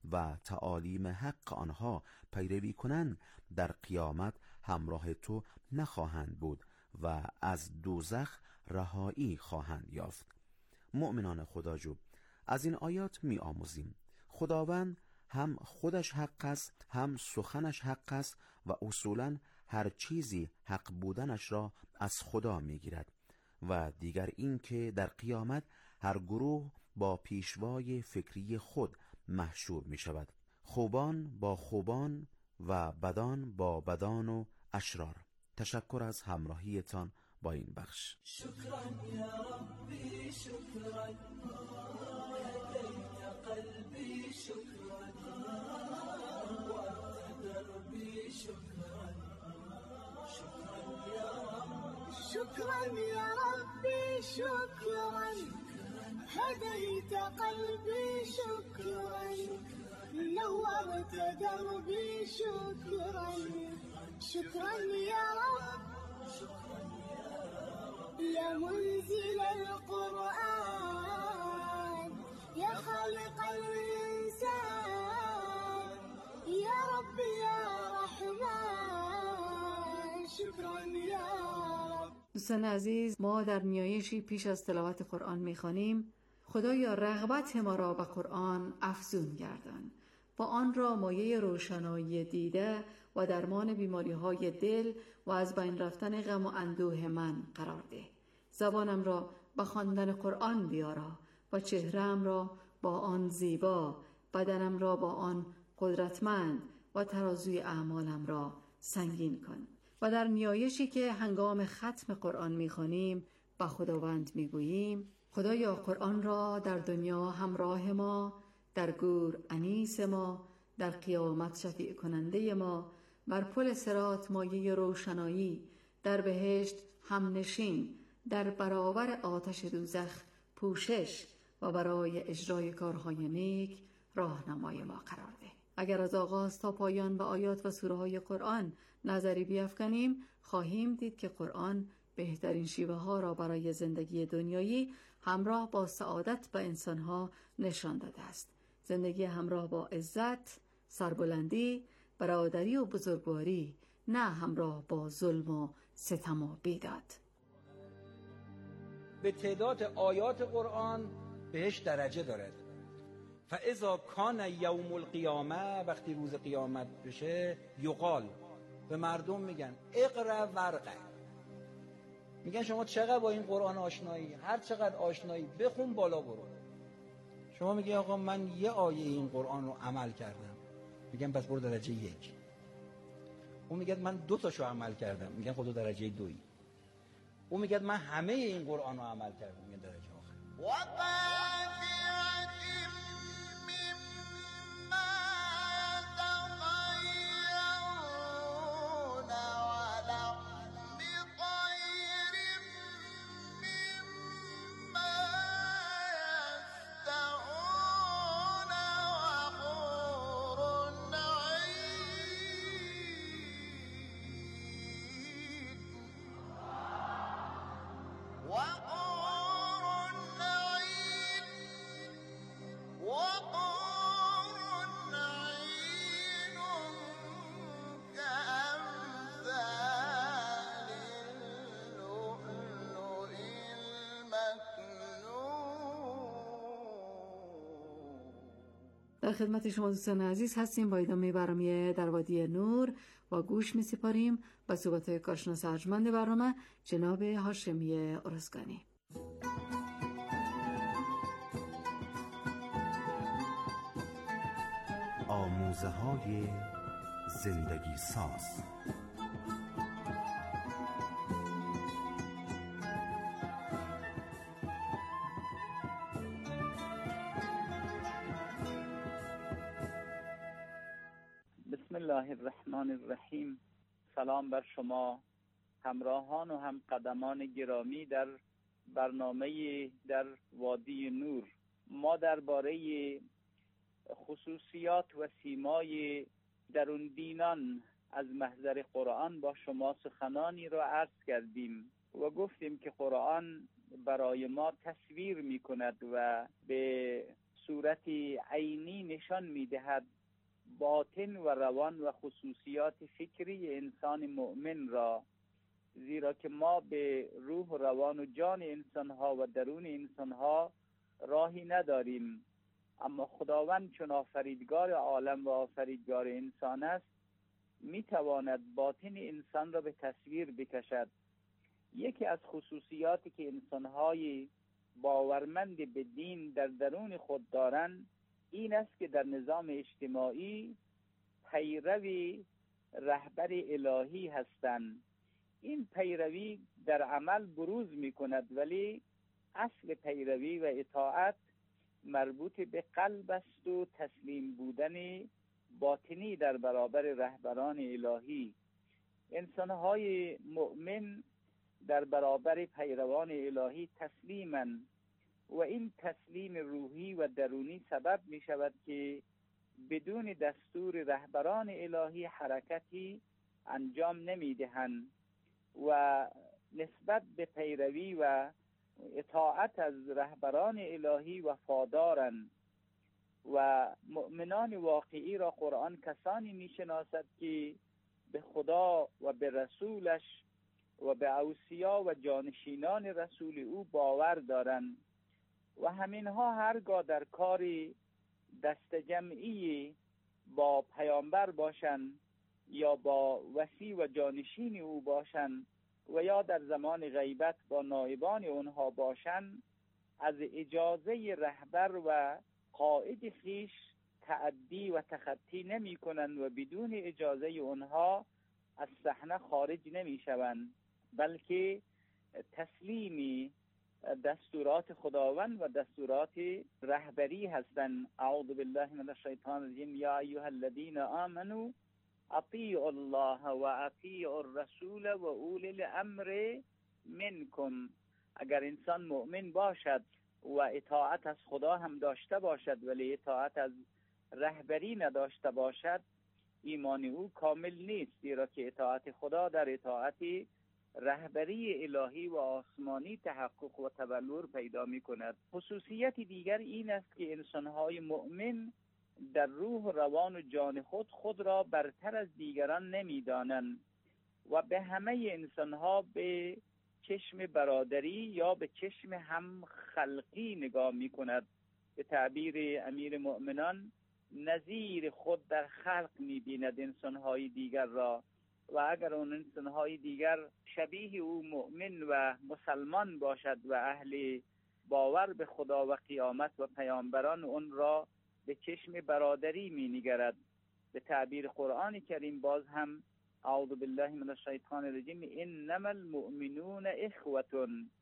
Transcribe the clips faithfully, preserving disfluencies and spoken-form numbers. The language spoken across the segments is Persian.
و تعالیم حق آنها پیروی کنند در قیامت همراه تو نخواهند بود و از دوزخ رهایی خواهند یافت. مؤمنان خداجو، از این آیات می آموزیم خداوند هم خودش حق است، هم سخنش حق است و اصولاً هر چیزی حق بودنش را از خدا می گیرد. و دیگر این که در قیامت هر گروه با پیشوای فکری خود محشور می شود، خوبان با خوبان و بدان با بدان و اشرار. تشکر از همراهیتان با این بخش. شکرا یا ربی، شکرا هدیت قلبی، شکرا وانت دربی، شکرا شکرا یا رب، شكرا يا ربي، شكرا هديت قلبي، شكرا نورت دربي، شكرا شكرا يا رب، يا منزل القرآن، يا خالق الإنسان، يا رب يا رحمن، شكرا يا رب. دوستان عزیز، ما در نیایشی پیش از تلاوت قرآن می‌خوانیم: خدایا رغبت ما را به قرآن افزون گردان، با آن را مایه روشنایی دیده و درمان بیماری‌های دل و از بین رفتن غم و اندوه من قرار ده. زبانم را به خواندن قرآن بیارا و چهره‌ام را با آن زیبا، بدنم را با آن قدرتمند و ترازوی اعمالم را سنگین کن. و در نیایشی که هنگام ختم قرآن می‌خوانیم با خداوند می‌گوییم: خدایا قرآن را در دنیا همراه ما، در گور انیس ما، در قیامت شفیع کننده ما، بر پل صراط مایه روشنایی، در بهشت همنشین، در برابر آتش دوزخ پوشش و برای اجرای کارهای نیک راهنمای ما قرار ده. اگر از آغاز تا پایان به آیات و سوره های قرآن نظری بیفکنیم، خواهیم دید که قرآن بهترین شیوه ها را برای زندگی دنیایی همراه با سعادت به انسانها نشان داده است. زندگی همراه با عزت، سربلندی، برادری و بزرگواری، نه همراه با ظلم و ستم و بیداد. به تعداد آیات قرآن بهش درجه دارد. فاذا کان یوم القیامه، وقتی روز قیامت بشه، یقال، به مردم میگن اقرا ورقه، میگن شما چقدر با این قرآن آشنایی، هر چقدر آشنایی بخون بالا برو. شما میگی آقا من یه آیه این قرآن رو عمل کردم، میگن پس برو درجه یک. اون میگه من دو تاشو عمل کردم، میگن خود درجه دوی. اون میگه من همه این قرآن رو عمل کردم، میگن درجه آخر. در خدمت شما دوستان عزیز هستیم با ادامه برنامه در وادی نور و گوش می سپاریم به صحبت‌های کارشناس ارجمند برنامه جناب هاشمی ارزگانی. آموزه های زندگی ساز. بسم الله الرحمن الرحیم. سلام بر شما همراهان و هم قدمان گرامی در برنامه در وادی نور. ما درباره خصوصیات و سیمای درون بینان از محضر قرآن با شما سخنانی را عرض کردیم و گفتیم که قرآن برای ما تصویر می کند و به صورت عینی نشان می‌دهد باطن و روان و خصوصیات فکری انسان مؤمن را، زیرا که ما به روح و روان و جان انسانها و درون انسانها راهی نداریم، اما خداوند چون آفریدگار عالم و آفریدگار انسان است میتواند باطن انسان را به تصویر بکشد. یکی از خصوصیاتی که انسانهای باورمند به دین در درون خود دارند این است که در نظام اجتماعی پیروی رهبر الهی هستند. این پیروی در عمل بروز می کند، ولی اصل پیروی و اطاعت مربوط به قلب است و تسلیم بودن باطنی در برابر رهبران الهی. انسانهای مؤمن در برابر پیروان الهی تسلیمند و این تسلیم روحی و درونی سبب می شود که بدون دستور رهبران الهی حرکتی انجام نمی دهند و نسبت به پیروی و اطاعت از رهبران الهی وفادارند. و مؤمنان واقعی را قرآن کسانی می شناسد که به خدا و به رسولش و به اوصیا و جانشینان رسول او باور دارند و همینها هرگاه در کار دست جمعی با پیامبر باشند یا با وصی و جانشین او باشند و یا در زمان غیبت با نایبان اونها باشند، از اجازه رهبر و قائد خیش تعدی و تخطی نمی کنند و بدون اجازه اونها از صحنه خارج نمی شوند، بلکه تسلیمی دستورات خداوند و دستورات رهبری هستند. اعوذ بالله من الشیطان الرجیم. یا ایها الذین آمنوا اطیعوا الله و اطیعوا الرسول و اولی الامر منکم. اگر انسان مؤمن باشد و اطاعت از خدا هم داشته باشد ولی اطاعت از رهبری نداشته باشد، ایمان او کامل نیست، زیرا که اطاعت خدا در اطاعت رهبری الهی و آسمانی تحقق و تبلور پیدا می کند. خصوصیت دیگر این است که انسانهای مؤمن در روح و روان و جان خود خود را برتر از دیگران نمی دانند و به همه انسانها به چشم برادری یا به چشم هم خلقی نگاه می کند. به تعبیر امیر مؤمنان نظیر خود در خلق می بیند انسانهای دیگر را و اگر اون انسانهای دیگر شبیه او مؤمن و مسلمان باشد و اهل باور به خدا و قیامت و پیامبران، اون را به چشم برادری می نگرد. به تعبیر قرآن کریم باز هم اعوذ بالله من الشیطان الرجیم انما المؤمنون اخوة،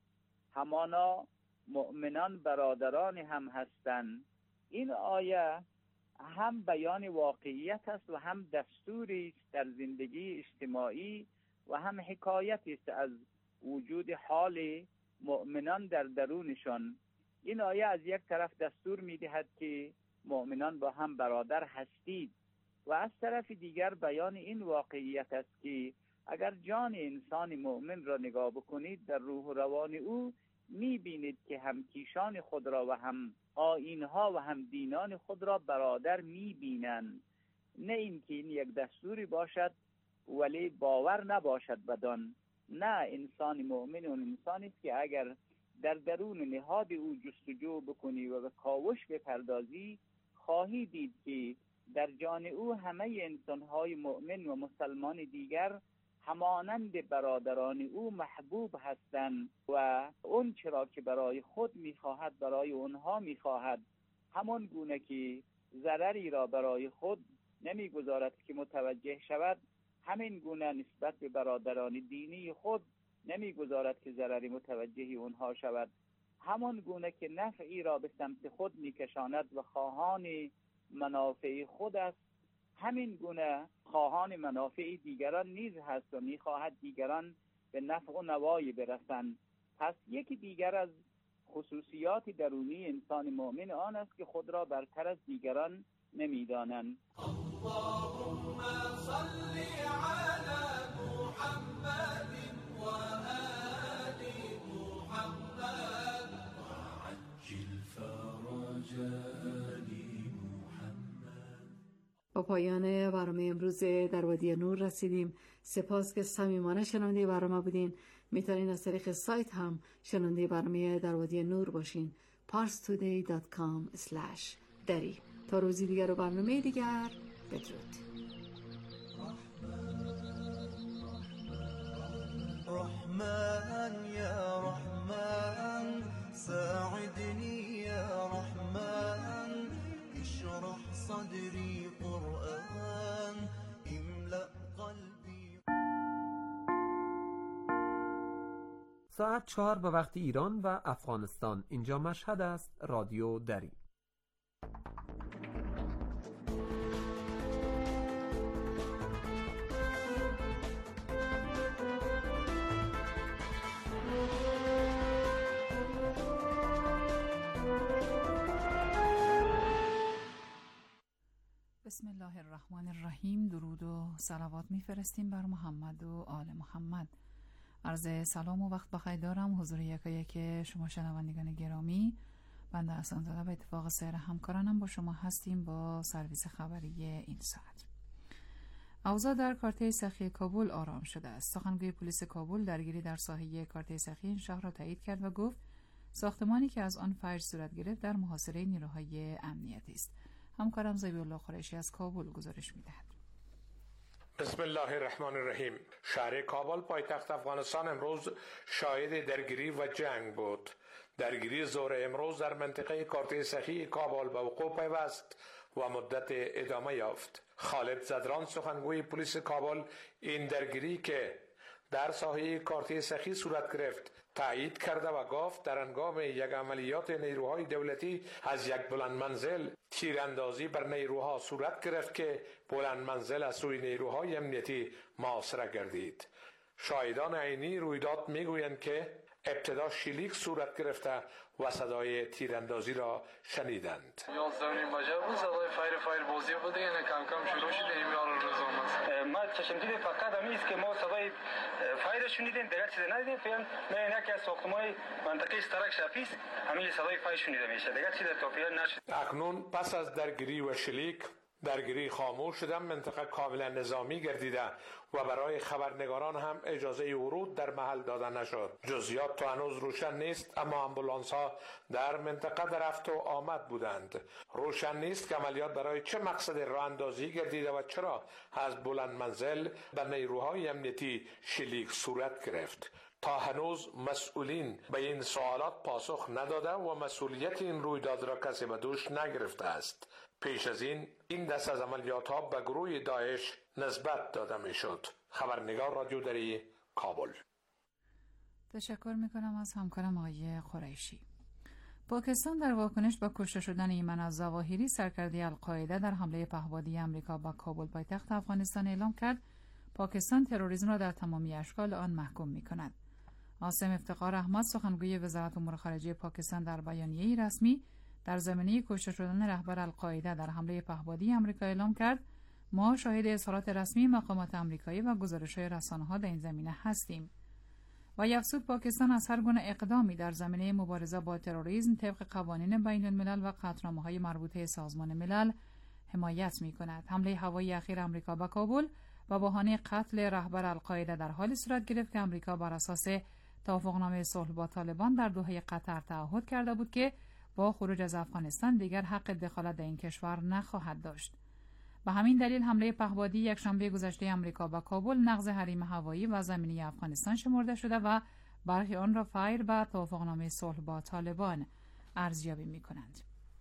همانا مؤمنان برادران هم هستند. این آیه هم بیان واقعیت است و هم دستوری است در زندگی اجتماعی و هم حکایتی است از وجود حال مؤمنان در درونشان. این آیه از یک طرف دستور می‌دهد که مؤمنان با هم برادر هستید و از طرف دیگر بیان این واقعیت است که اگر جان انسان مؤمن را نگاه بکنید در روح و روان او می‌بینید که هم کیشان خود را و هم آیین‌ها و هم دینان خود را برادر می‌بینند، نه اینکه این یک دستوری باشد ولی باور نباشد بدان. نه، انسان مؤمن اون انسانی است که اگر در درون نهاد او جستجو بکنی و به کاوش بپردازی خواهی دید که در جان او همه انسان‌های مؤمن و مسلمان دیگر همانند برادران او محبوب هستند و اون چرا که برای خود می‌خواهد برای اونها می‌خواهد، همون گونه که ضرری را برای خود نمی‌گذارد که متوجه شود، همین گونه نسبت به برادران دینی خود نمی‌گذارد که ضرری متوجه اونها شود. همون گونه که نفعی را به سمت خود می‌کشاند و خواهان منافع خود است، همین گونه خواهان منافع دیگران نیز هست و می‌خواهد دیگران به نفع و نوایی برسند. پس یکی دیگر از خصوصیات درونی انسان مؤمن آن است که خود را برتر از دیگران نمی‌دانند. اللهم صل علی محمد و آل محمد وعجل فرج با پایان برنامه امروز در وادی نور رسیدیم. سپاس که صمیمانه شنونده برنامه بودین. میتونین از طریق سایت هم شنونده برنامه در وادی نور باشین. پارس تودی دات کام اسلش دری. تا روزی دیگر و برنامه دیگر، بدرود. رحمن یا رحمن ساعدني يا رحمن اشرح صدري قرآن املأ قلبي. ساعت چهار به وقت ایران و افغانستان. اینجا مشهد است. رادیو دری. بسم الله الرحمن الرحیم. درود و صلوات میفرستیم بر محمد و آل محمد. عرض سلام و وقت بخیر دارم حضور یکا یک شما شنوندگان گرامی. بنده حسن زاده به اتفاق سیر همکارانم با شما هستیم با سرویس خبری این ساعت. اوضاع در کارته سخی کابل آرام شده است. سخنگوی پلیس کابل درگیری در ساحه کارته سخی این شهر را تایید کرد و گفت ساختمانی که از آن فجر صورت گرفت در محاصره نیروهای امنیتی است. همکارم ضیاء الله قریشی از کابل گزارش می‌دهد. بسم الله الرحمن الرحیم. شهر کابل پایتخت افغانستان امروز شاهد درگیری و جنگ بود. درگیری ظهر امروز در منطقه کارته سخی کابل به وقوع پیوست و مدت ادامه یافت. خالد زدران سخنگوی پلیس کابل این درگیری که در ساحه کارته سخی صورت گرفت تایید کرده و گفت در هنگام یک عملیات نیروهای دولتی از یک بلند منزل تیراندازی بر نیروها صورت گرفت که بلند منزل از سوی نیروهای امنیتی محاصره گردید. شاهدان عینی رویداد میگویند که ابتدا شلیک صورت گرفته و صدای تیراندازی را شنیدند. یازده بجه بود، صدای فایر فایر بازی بود، یعنی کم کم شروع شد. ایمیال روز آمد. ما چشم دید فقط همیست که ما صدای فایر شنیدیم، دیگر چیز ندیدیم. فعلا ما یکی از ساختمان منطقه استرک شفیس همین صدای فایر شنیده میشه. دیگر چیز تا فعلا نشد. اکنون پس از درگیری و شلیک درگیری خاموش شده، منطقه کاملا نظامی گردیده و برای خبرنگاران هم اجازه ورود در محل داده نشد. جزئیات تا هنوز روشن نیست، اما آمبولانس ها در منطقه در رفت و آمد بودند. روشن نیست که عملیات برای چه مقصد راه اندازی گردیده و چرا از بلند منزل به نیروهای امنیتی شلیک صورت گرفت. تا هنوز مسئولین به این سوالات پاسخ نداده و مسئولیت این رویداد را کسی به دوش نگرفته است. پیش از این این دست از عملیات ها به گروه داعش نسبت داده می شد. خبرنگار رادیو دری کابل. تشکر می کنم از همکارم آقای قریشی. پاکستان در واکنش به کشته شدن ایمن الظواهری سرکرده القاعده در حمله پهپادی امریکا به کابل پایتخت افغانستان اعلام کرد پاکستان تروریسم را در تمامی اشکال آن محکوم می کند. عاصم افتخار احمد سخنگوی وزارت امور خارجه پاکستان در بیانیه‌ای رسمی در زمینه کشته شدن رهبر القاعده در حمله پهپادی امریکا اعلام کرد ما شاهد اظهارات رسمی مقامات امریکایی و گزارش‌های رسانه‌ها در این زمینه هستیم. و افزود پاکستان از هر گونه اقدامی در زمینه مبارزه با تروریسم طبق قوانین بین‌الملل و قطعنامه‌های مربوطه سازمان ملل حمایت می‌کند. حمله هوایی اخیر امریکا به کابل با بهانه قتل رهبر القاعده در حال صورت گرفت که امریکا بر اساس توافقنامه صلح با طالبان در دوحه قطر تعهد کرده بود که با خروج از افغانستان دیگر حق دخالت در این کشور نخواهد داشت. به همین دلیل حمله پهپادی یک شنبه گذشته امریکا به کابل نقض حریم هوایی و زمینی افغانستان شمرده شده و برخی آن را فایر به توافقنامه صلح با طالبان ارزیابی می‌کنند.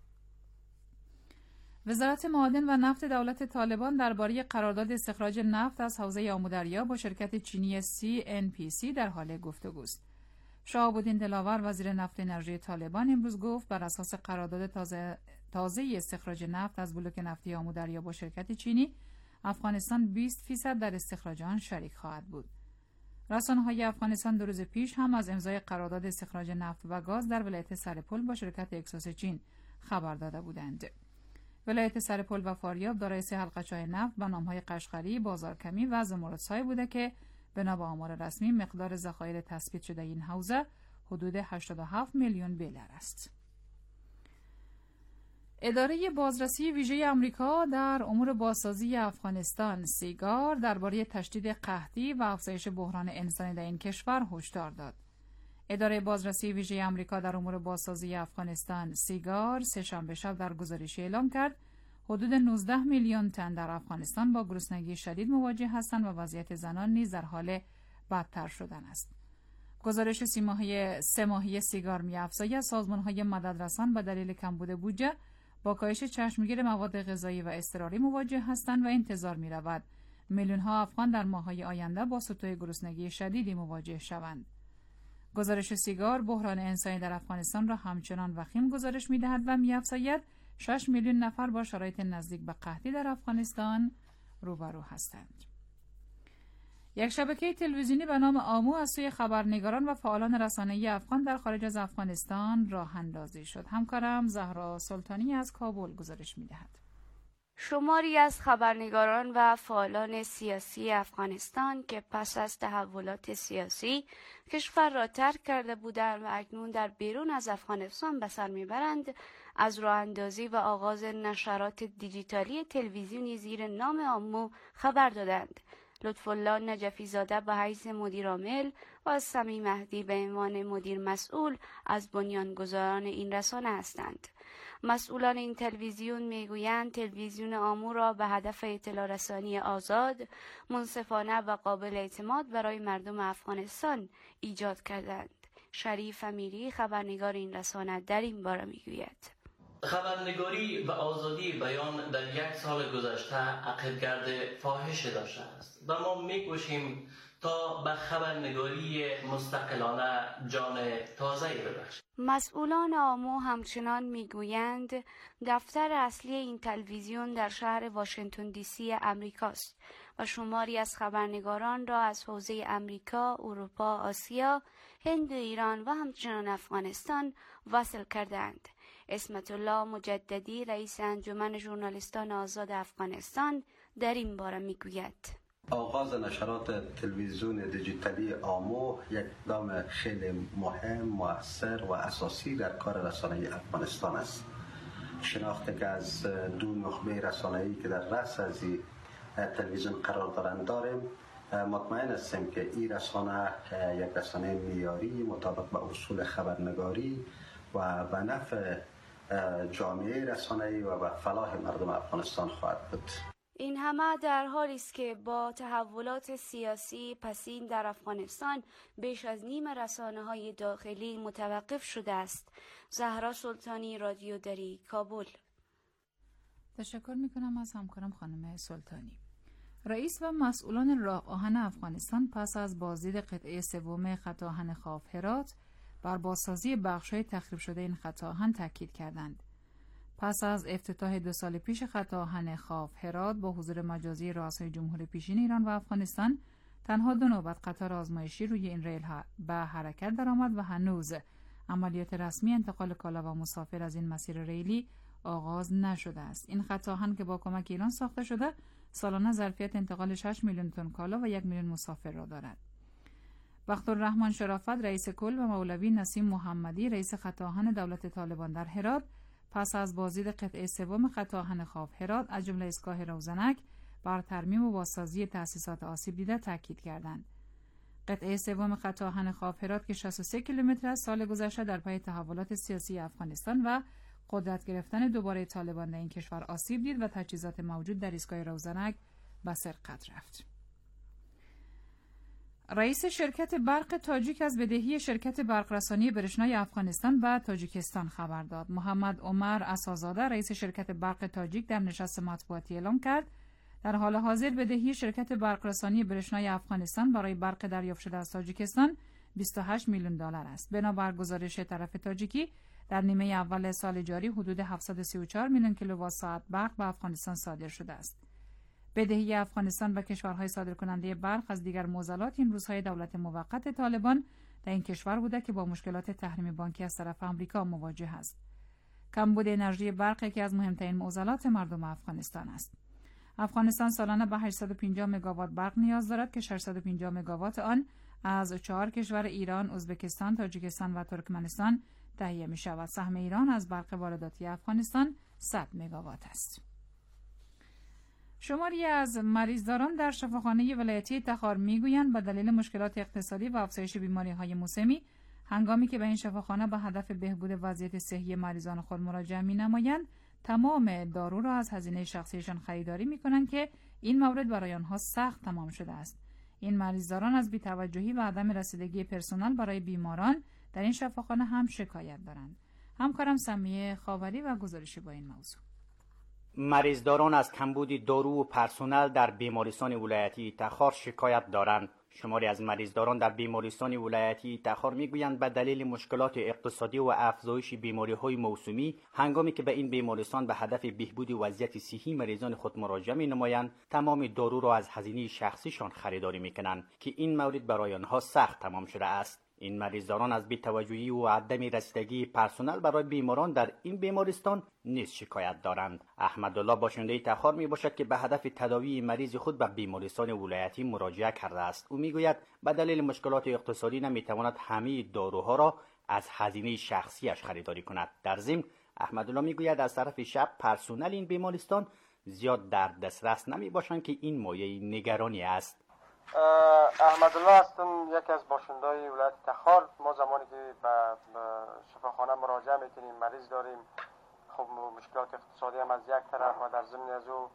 وزارت معادن و نفت دولت طالبان درباره قرارداد استخراج نفت از حوزه آمودریا با شرکت چینی سی ان پی سی در حال گفتگوست. شهاب‌الدین دلاور وزیر نفت انرژی طالبان امروز گفت بر اساس قرارداد تازه تازه استخراج نفت از بلوک نفتی آمودریا با شرکت چینی افغانستان بیست فیصد در استخراج آن شریک خواهد بود. رسانه‌های افغانستان دو روز پیش هم از امضای قرارداد استخراج نفت و گاز در ولایت سرپل با شرکت اکساس چین خبر داده بودند. ولایت سرپل و فاریاب دارای سه حلقه‌چای نفت به نام‌های قشقری، بازارکمی و زمردسای بوده که بنا به آمار رسمی مقدار ذخایر تثبیت شده این حوزه حدود هشتاد و هفت میلیون بیلر است. اداره بازرسی ویژه آمریکا در امور بازسازی افغانستان سیگار درباره تشدید قحطی و افزایش بحران انسانی در این کشور هشدار داد. اداره بازرسی ویژه آمریکا در امور بازسازی افغانستان سیگار سه‌شنبه شب در گزارشی اعلام کرد حدود نوزده میلیون تن در افغانستان با گرسنگی شدید مواجه هستند و وضعیت زنان نیز در حال بدتر شدن است. گزارش سه ماهه سه ماهه سیگار می‌افزاید سازمان‌های مددرسان به دلیل کمبود بودجه با کاهش چشمگیر مواد غذایی و اضطراری مواجه هستند و انتظار می‌رود میلیون‌ها افغان در ماه‌های آینده با سطوح گرسنگی شدیدی مواجه شوند. گزارش سیگار بحران انسانی در افغانستان را همچنان وخیم گزارش می‌دهد و می‌افزاید شش میلیون نفر با شرایط نزدیک به قحطی در افغانستان روبرو هستند. یک شبکه تلویزیونی به نام آمو از سوی خبرنگاران و فعالان رسانه‌ای افغان در خارج از افغانستان راه اندازی شد. همکارم زهرا سلطانی از کابل گزارش می‌دهد. شماری از خبرنگاران و فعالان سیاسی افغانستان که پس از تحولات سیاسی کشور را ترک کرده بودند و اکنون در بیرون از افغانستان به سر میبرند، از راه اندازی و آغاز نشرات دیجیتالی تلویزیونی زیر نام آمو خبر دادند. لطفالله نجفی زاده به حیث مدیر عامل و سمی مهدی به عنوان مدیر مسئول از بنیانگذاران این رسانه هستند. مسئولان این تلویزیون میگویند تلویزیون آمو را به هدف اطلاع رسانی آزاد، منصفانه و قابل اعتماد برای مردم افغانستان ایجاد کردند. شریف امیری خبرنگار این رسانه در این باره میگوید: خبرنگاری و آزادی بیان در یک سال گذشته عقبگرد فاحش داشته است و ما می‌کوشیم تا به خبرنگاری مستقلانه جان تازه‌ای ببخشیم. مسئولان آمو همچنان میگویند دفتر اصلی این تلویزیون در شهر واشنگتن دی سی امریکاست و شماری از خبرنگاران را از حوزه امریکا، اروپا، آسیا، هند و ایران و همچنان افغانستان وصل کردند. اسمت الله مجددی رئیس انجمن ژورنالیستان آزاد افغانستان در این باره میگوید: آغاز نشرات تلویزیون دیجیتالی آمو یک اقدام خیلی مهم، مؤثر و اساسی در کار رسانه‌ای افغانستان است. شناخته که از دو نخبه رسانه‌ای که در رأس از این تلویزیون قرار دارند داریم، مطمئن هستیم که این رسانه یک رسانه معیاری مطابق با اصول خبرنگاری و به نفع جامعه رسانه‌ای و به فلاح مردم افغانستان خواهد بود. این همه در حالی است که با تحولات سیاسی پسین در افغانستان بیش از نیم رسانه‌های داخلی متوقف شده است. زهرا سلطانی، رادیو دری، کابل. تشکر میکنم از همکارم خانم سلطانی. رئیس و مسئولان راه آهن افغانستان پس از بازدید قطعه سوم خط آهن خاف هرات بر بازسازی بخش‌های تخریب شده این خط آهن تاکید کردند. پس از افتتاح دو سال پیش خط آهن خاف هرات با حضور مجازی رؤسای جمهور پیشین ایران و افغانستان، تنها دو نوبت قطار آزمایشی روی این ریل به حرکت درآمد و هنوز عملیات رسمی انتقال کالا و مسافر از این مسیر ریلی آغاز نشده است. این خط آهن که با کمک ایران ساخته شده، سالانه ظرفیت انتقال شش میلیون تن کالا و یک میلیون مسافر را دارد. بختالرحمن شرافت رئیس کل و مولوی نسیم محمدی رئیس خط آهن دولت طالبان در هرات پس از بازدید قطعه سوم خط آهن خاف هرات از جمله ایستگاه روزنک بر ترمیم و بازسازی تأسیسات آسیب دیده تاکید کردند. قطعه سوم خط آهن خاف هرات که شصت و سه کیلومتر از سال گذشته در پی تحولات سیاسی افغانستان و قدرت گرفتن دوباره طالبان در این کشور آسیب دید و تجهیزات موجود در ایستگاه روزنک به سرقت رفت. رئیس شرکت برق تاجیک از بدهی شرکت برقرسانی برشنای افغانستان به تاجیکستان خبر داد. محمد عمر اسازاده رئیس شرکت برق تاجیک در نشست مطبوعاتی اعلام کرد در حال حاضر بدهی شرکت برقرسانی برشنای افغانستان برای برق دریافت شده از تاجیکستان بیست و هشت میلیون دلار است. بنابر گزارش طرف تاجیکی در نیمه اول سال جاری حدود هفتصد و سی و چهار میلیون کیلووات ساعت برق به افغانستان صادر شده است. بدهی افغانستان به کشورهای صادرکننده برق از دیگر معضلات این روزهای دولت موقت طالبان در این کشور بوده که با مشکلات تحریم بانکی از طرف آمریکا مواجه است. کمبود انرژی برق یکی از مهمترین معضلات مردم افغانستان است. افغانستان سالانه به هشتصد و پنجاه مگاوات برق نیاز دارد که ششصد و پنجاه مگاوات آن از چهار کشور ایران، ازبکستان، تاجیکستان و ترکمنستان تهیه می شود. سهم ایران از برق وارداتی افغانستان صد مگاوات است. شماری از مریضداران در شفاخانه ولایتی تخار میگویند به دلیل مشکلات اقتصادی و افزایش بیماری‌های موسمی هنگامی که به این شفاخانه به هدف بهبود وضعیت صحی مریضان خود مراجعه می‌نمایند، تمام دارو را از هزینه شخصیشان خریداری می‌کنند که این مورد برای آنها سخت تمام شده است. این مریضداران از بی‌توجهی و عدم رسیدگی پرسنل برای بیماران در این شفاخانه هم شکایت دارند. همکارم سمیه خاوری و گزارشی با این موضوع. مریضداران از کمبود دارو و پرسنل در بیمارستان ولایتی تخار شکایت دارند. شماری از مریضداران در بیمارستان ولایتی تخار میگویند به دلیل مشکلات اقتصادی و افزایش بیماری‌های موسمی هنگامی که به این بیمارستان به هدف بهبود وضعیت صحی مریضان خود مراجعه می‌نمایند، تمام دارو را از هزینه شخصیشان خریداری می‌کنند که این مورد برای آنها سخت تمام شده است. این مریضداران از بی‌توجهی و عدم رسیدگی پرسنل برای بیماران در این بیمارستان نیز شکایت دارند. احمدالله باشنده تخار می باشد که به هدف تداوی مریض خود به بیمارستان ولایتی مراجعه کرده است. او میگوید به دلیل مشکلات اقتصادی نمیتواند همه داروها را از هزینه شخصیش خریداری کند. در ضمن احمدالله میگوید از طرف شب پرسنل این بیمارستان زیاد در دسترس نمی باشند که این مایه نگرانی است. احمدالله هستم، یکی از باشنده‌های ولایت تخار. ما زمانی که به شفاخانه مراجعه میکنیم مریض داریم، خب مشکلات اقتصادی هم از یک طرف و در ضمن از او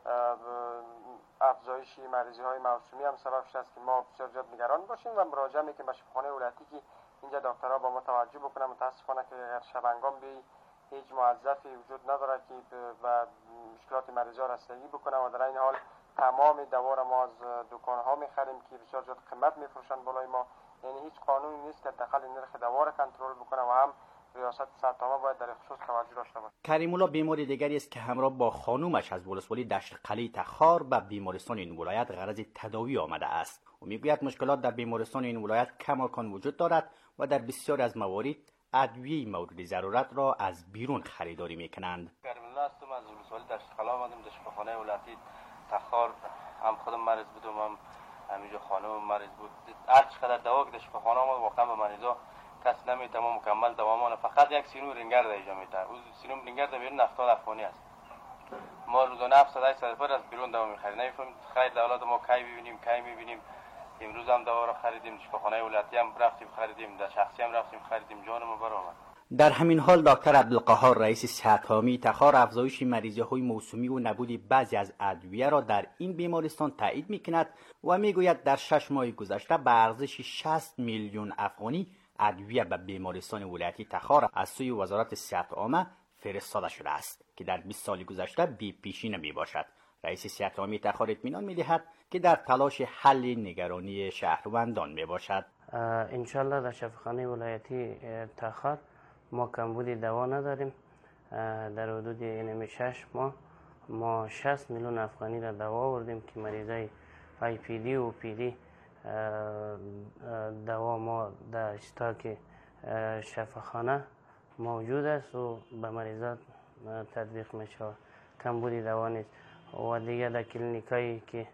افزایش مریضی های موسمی هم سبب شده است که ما بسیار زیاد نگران باشیم و مراجعه میکنیم به شفاخانه ولایتی که اینجا دکترها با ما توجه بکنن. متاسفانه که اگر شبانگام بی هیچ موظفی وجود نداره که به مشکلات مریض ها رسیدگی بکنه و در این حال تمام دوا را ما از دکان ها میخریم که بسیار زیاد قیمت میفروشن بالای ما. یعنی هیچ قانونی نیست که حداقل نرخ دوا را کنترل بکنه و هم ریاست صحت عامه باید در خصوص توجه داشته باشه. کریم الله بیماری دیگری است که همراه با خانومش از ولسوالی دشت قلی تخار به بیمارستان این ولایت غرض تداوی آمده است. او میگوید مشکلات در بیمارستان این ولایت کماکان وجود دارد و در بسیار از موارد ادویه مورد ضرورت را از بیرون خریداری میکنند. کریم الله هستم، از ولسوالی دشت قلی آمدم در شفاخانه ولایتی تخار. هم خودم مریض بودم، هم همینجا خانم مریض بود. هر چقدر دوا که در شفاخانه آمد واقعا به مریضا کس نمیتونه مکمل دوامان، فقط یک سینو رنگر در اینجا میتونه. اون سینو رنگر در بیرون هفتاد افغانی است. ما روزانه هفتصد هشتصد پر از بیرون دوا میخریم. نمیفهمیم خیر دولت ما کی ببینیم کی میبینیم. امروز هم دوا را خریدیم، شفاخانه ولایتی هم رفتیم خریدیم، در شخصی هم رفتیم خریدیم، جانم برآمد. در همین حال دکتر عبدالقهار رئیس صحت عامه تخار افزایش مریضی های موسمی و نبود بعضی از ادویه را در این بیمارستان تایید میکند و میگوید در شش ماه گذشته به ارزش شصت میلیون افغانی ادویه به بیمارستان ولایتی تخار از سوی وزارت صحت عامه فرستاده شده است که در بیست سال گذشته بی پیشینه می باشد. رئیس صحت عامه تخار اطمینان میدهد که در تلاش حل نگرانی شهروندان می باشد. انشالله در شفاخانه ولایتی تخار ما کمبود دوا نداریم. در حدود اینمی شش ماه ما شصت میلیون افغانی را دوا آوردیم که مریضای آی پی دی و پی دی دوا ما در اشتراک شفاخانه موجود است و به مریضات تطبیق می شود. کمبود دوا نیست. و دیگه در کلینیکایی که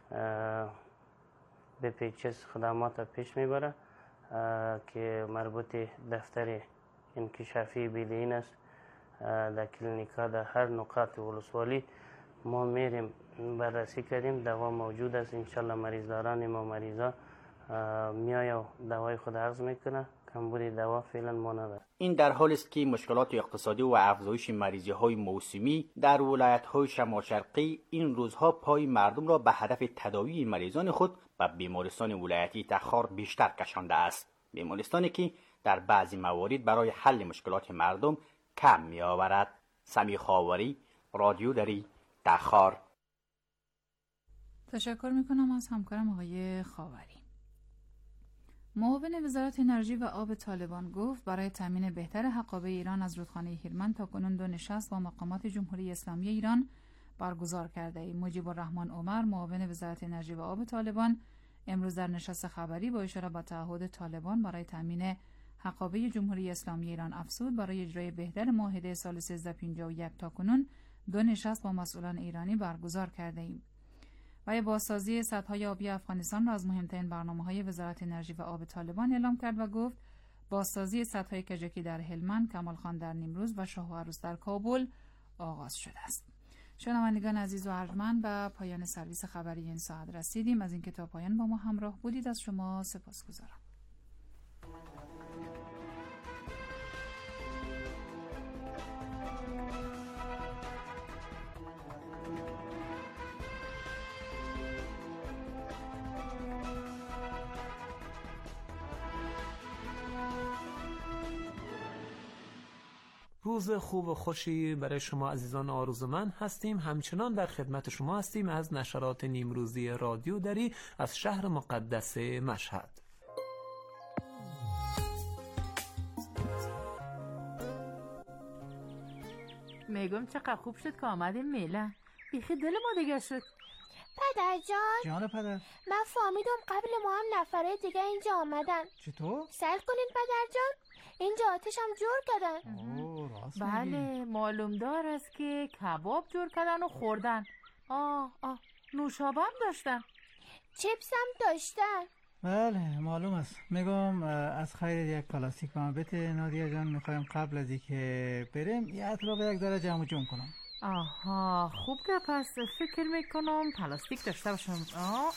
به پیچس خدمات پیش میبره که مربوط دفتر انکشافی بیدین است، در کلینیکا در هر نقاط ولسوالی ما میریم بررسی کردیم، دوا موجود است. انشالله مریض داران ما مریضا میای و دوای خود عرض میکنه. کمبود دوا فعلا ما نداره. این در حالی است که مشکلات اقتصادی و افزایش مریضی های موسمی در ولایت های شمال شرقی این روزها پای مردم را به هدف تداوی مریضان خود به بیمارستان ولایتی تخار بیشتر کشانده است. بیمارستانی که در بعضی موارد برای حل مشکلات مردم کم می آورد. سمی خاوری، رادیو دری، تخار. تشکر می کنم از همکارم آقای خاوری. معاون وزارت انرژی و آب طالبان گفت برای تامین بهتر حقابه ایران از رودخانه هیرمند تاکنون دو نشست با مقامات جمهوری اسلامی ایران برگزار کرده ای. مجیب الرحمن عمر معاون وزارت انرژی و آب طالبان امروز در نشست خبری با اشاره به تعهد طالبان برای تامین حقابه جمهوری اسلامی ایران افزود برای اجرای بهتر معاهده سال سیزده پنجاه و یک تاکنون دو نشست با مسئولان ایرانی برگزار کرده ایم. و بازسازی سدهای آبی افغانستان را از مهمترین برنامه‌های وزارت انرژی و آب طالبان اعلام کرد و گفت بازسازی سدهای کجکی در هلمند، کمال خان در نیمروز و شاه و عروس در کابل آغاز شده است. شنوندگان عزیز و ارجمند، به پایان سرویس خبری این ساعت رسیدیم. از اینکه تا پایان با ما همراه بودید از شما سپاسگزارم. روز خوب و خوشی برای شما عزیزان آرزومند هستیم. همچنان در خدمت شما هستیم از نشرات نیمروزی رادیو دری از شهر مقدس مشهد. میگم چقدر خوب شد که آمدیم میله. بیخی دل ما دیگه شد. پدر جان. جان پدر. من فهمیدم قبل ما هم نفره دیگه اینجا آمدن. چطور؟ سر کنین پدر جان. اینجا آتش هم جور کردن. اوه راست بله معلوم دار است که کباب جور کردن و خوردن. آه آه نوشابه هم داشتن. چیپس هم داشتن. بله معلوم است. میگم از خیر یک پلاستیک به من بده نادیا جان. میخوایم قبل از اینکه بریم یه اطراف یک ذره جمع جمع کنم. آها خوب که پس فکر میکنم پلاستیک داشته باشم. آه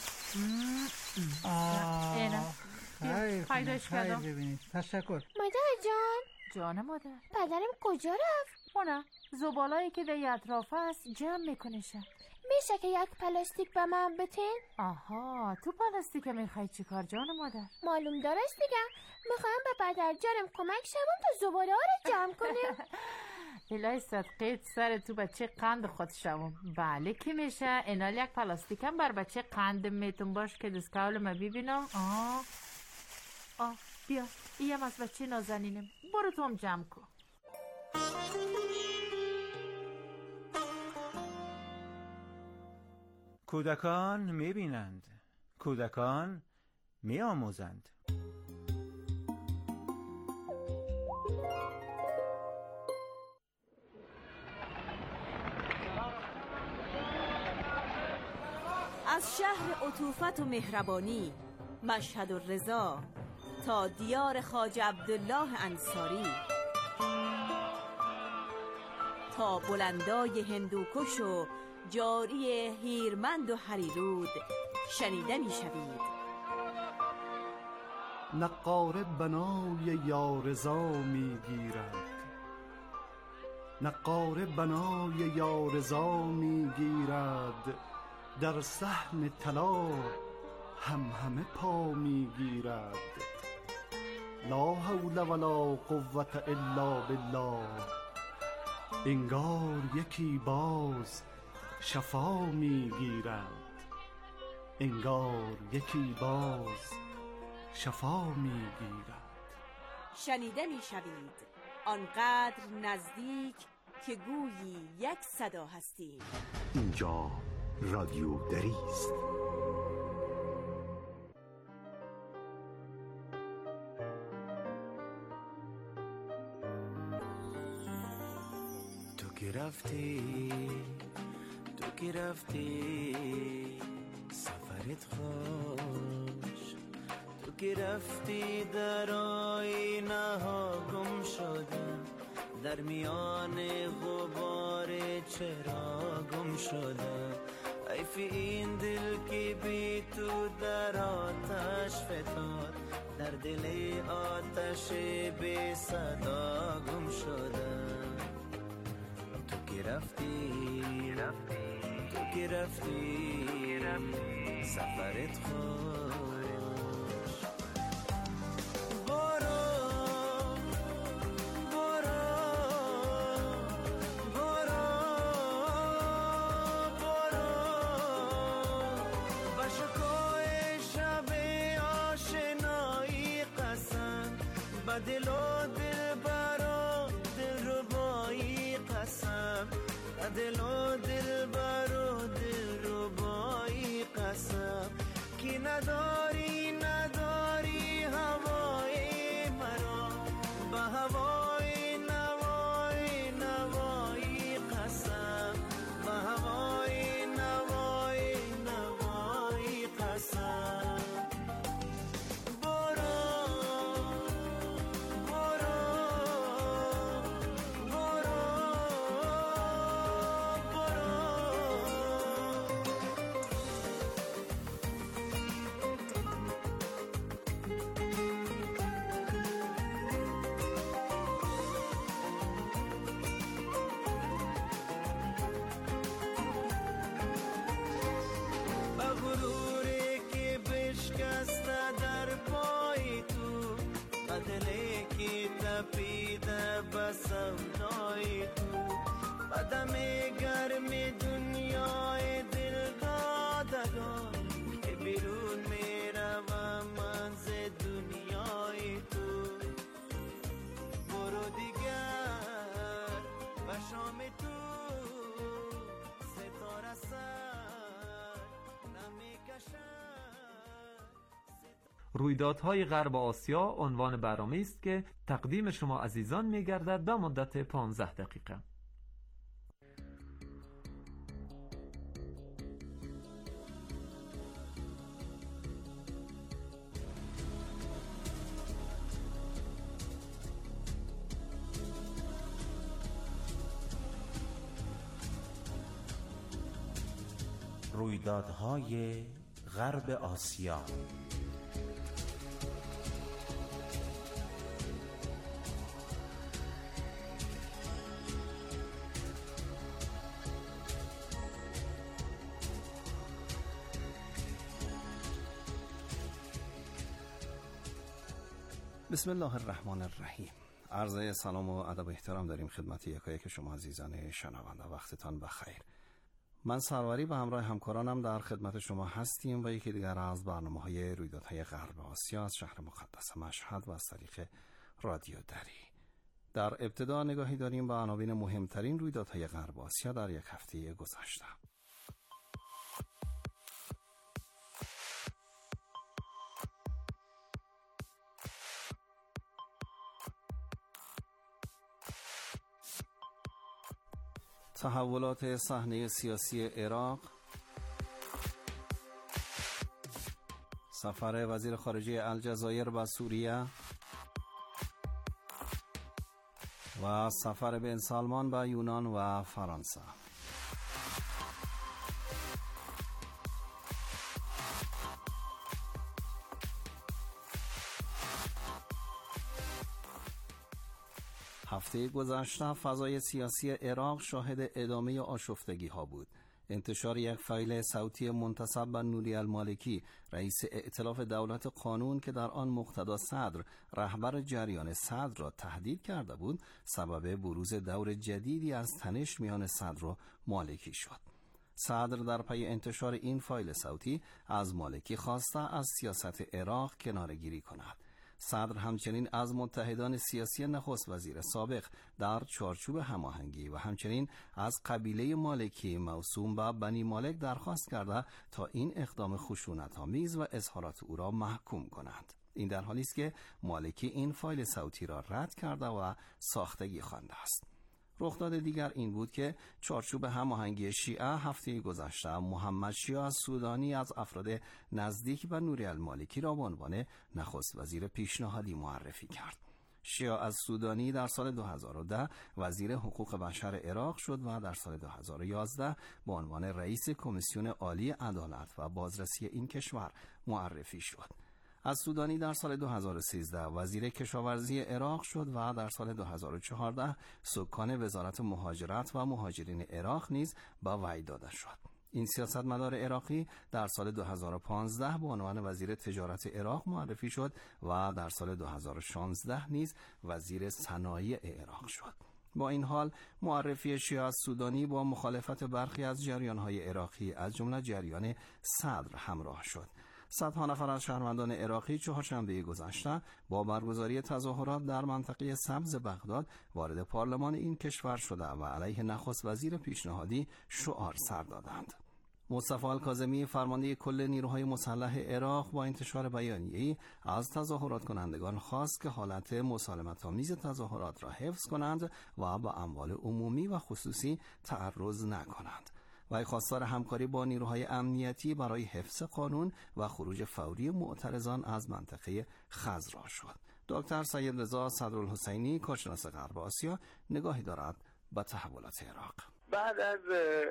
آه اینه خیر خیرش خیر ببینید. تشکر مادر جان. جان مادر. پدرم کجا رفت؟ خونه زبالایی که در اطراف است جمع میکنشه. میشه که یک پلاستیک به من بتین؟ آها تو پلاستیک میخوای چی کار جان مادر؟ معلوم دارست دیگه. میخوایم به پدر جانم کمک شوم تا زباله ها رو جمع کنیم. الهی صدقیت سر تو بچه قند خود شوم. بله که میشه. اینال یک پلاستیک هم بر بچه قند میتون باش که دستکاول ما ببینم. آه آه بیا ایم از بچه نازنینم. برو تو هم جمع کن. کودکان میبینند، کودکان میآموزند. از شهر عطوفت و مهربانی مشهد الرضا تا دیار خواجه عبدالله انصاری، تا بلندای هندوکش و جاری هیرمند و هریرود شنیده می شوید. نقاره بنای یارزا می گیرد، نقاره بنای یارزا می گیرد، در صحن طلا هم همه پا می گیرد. لا حول ولا قوة الا بالله. انگار یکی باز شفا می گیرد، انگار یکی باز شفا می گیرد. شنیده می شوید آنقدر نزدیک که گویی یک صدا هستیم. اینجا رادیو دری است. تو که رفتی، تو که رفتی سفرت خوش، تو که رفتی در آینه ها گم شدم، در میان غبار چرا گم شدم. حیف این دل که بی تو در آتش فتاد، در دل آتش بی صدا گم شدم. تو که رفتی، تو که رفتی سفرت خوش. دل و دل برا دل ربایی قسم، دل و دل برا دل ربایی قسم، که نداری نداری هوای مرا، به هوای نوای نوایی قسم، به هوای نوای نوایی قسم. برو سودای تو و دم گرم دنیای دل دادگان که بیرون میروم من ز دنیای تو. برو دیگر و شام تو ستاره سر نمیکشد. رویدادهای غرب آسیا عنوان برنامه است که تقدیم شما عزیزان می‌گردد به مدت پانزده دقیقه. رویدادهای غرب آسیا. بسم الله الرحمن الرحیم. عرض سلام و ادب و احترام داریم خدمت یکایک شما عزیزان شنونده. وقتتان بخیر. من سروری به همراه همکارانم در خدمت شما هستیم و یکی دیگر از برنامه‌های رویدادهای غرب آسیا از شهر مقدس مشهد و از طریق رادیو دری. در ابتدا نگاهی داریم به عناوین مهمترین رویدادهای غرب آسیا در یک هفته گذشته. تحولات صحنه سیاسی عراق، سفر وزیر خارجه الجزایر به سوریه و سفر بن سلمان به یونان و فرانسه. هفته گذشته فضای سیاسی عراق شاهد ادامه آشفتگی ها بود. انتشار یک فایل صوتی منتسب به نوری المالکی، رئیس ائتلاف دولت قانون که در آن مقتدا صدر رهبر جریان صدر را تهدید کرده بود، سبب بروز دور جدیدی از تنش میان صدر و مالکی شد. صدر در پی انتشار این فایل صوتی از مالکی خواسته از سیاست عراق کناره‌گیری کند. صدر همچنین از متحدان سیاسی نخست وزیر سابق در چارچوب هماهنگی و همچنین از قبیله مالکی موسوم به بنی مالک درخواست کرده تا این اقدام خشونت‌آمیز و اظهارات او را محکوم کنند. این در حالی است که مالکی این فایل صوتی را رد کرده و ساختگی خوانده است. رخداد دیگر این بود که چارچوب هماهنگی شیعه هفته گذشته محمد شیعه از سودانی از افراد نزدیک به نوری المالکی را به عنوان نخست وزیر پیشنهادی معرفی کرد. شیعه از سودانی در سال دو هزار و ده وزیر حقوق بشر عراق شد و در سال دو هزار و یازده به عنوان رئیس کمیسیون عالی عدالت و بازرسی این کشور معرفی شد. از سودانی در سال دو هزار و سیزده وزیر کشاورزی عراق شد و در سال دو هزار و چهارده سکان وزارت مهاجرت و مهاجرین عراق نیز به وی داده شد. این سیاستمدار عراقی در سال دو هزار و پانزده به عنوان وزیر تجارت عراق معرفی شد و در سال دو هزار و شانزده نیز وزیر صنایع عراق شد. با این حال معرفی شیعه از سودانی با مخالفت برخی از جریان‌های عراقی از جمله جریان صدر همراه شد. صدها نفر از شهروندان عراقی چهارشنبه گذشته با برگزاری تظاهرات در منطقه سبز بغداد وارد پارلمان این کشور شده و علیه نخست وزیر پیشنهادی شعار سر دادند. مصطفی الکاظمی فرمانده کل نیروهای مسلح عراق با انتشار بیانیه‌ای از تظاهرات کنندگان خواست که حالت مسالمت‌آمیز تظاهرات را حفظ کنند و به اموال عمومی و خصوصی تعرض نکنند. و خواستار همکاری با نیروهای امنیتی برای حفظ قانون و خروج فوری معترضان از منطقه خزرا شد. دکتر سید رضا صدرالحسینی کارشناس غرب آسیا نگاهی دارد به تحولات عراق. بعد از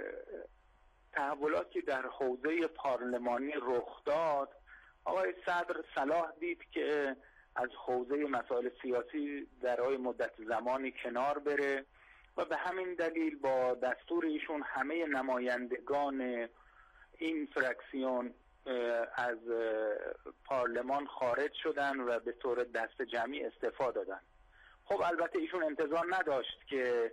تحولاتی در حوزه پارلمانی رخ داد، آقای صدر صلاح دید که از حوزه مسائل سیاسی در مدت زمانی کنار بره و به همین دلیل با دستور ایشون همه نمایندگان این فرکسیون از پارلمان خارج شدن و به طور دست جمعی استعفا دادن. خب البته ایشون انتظار نداشت که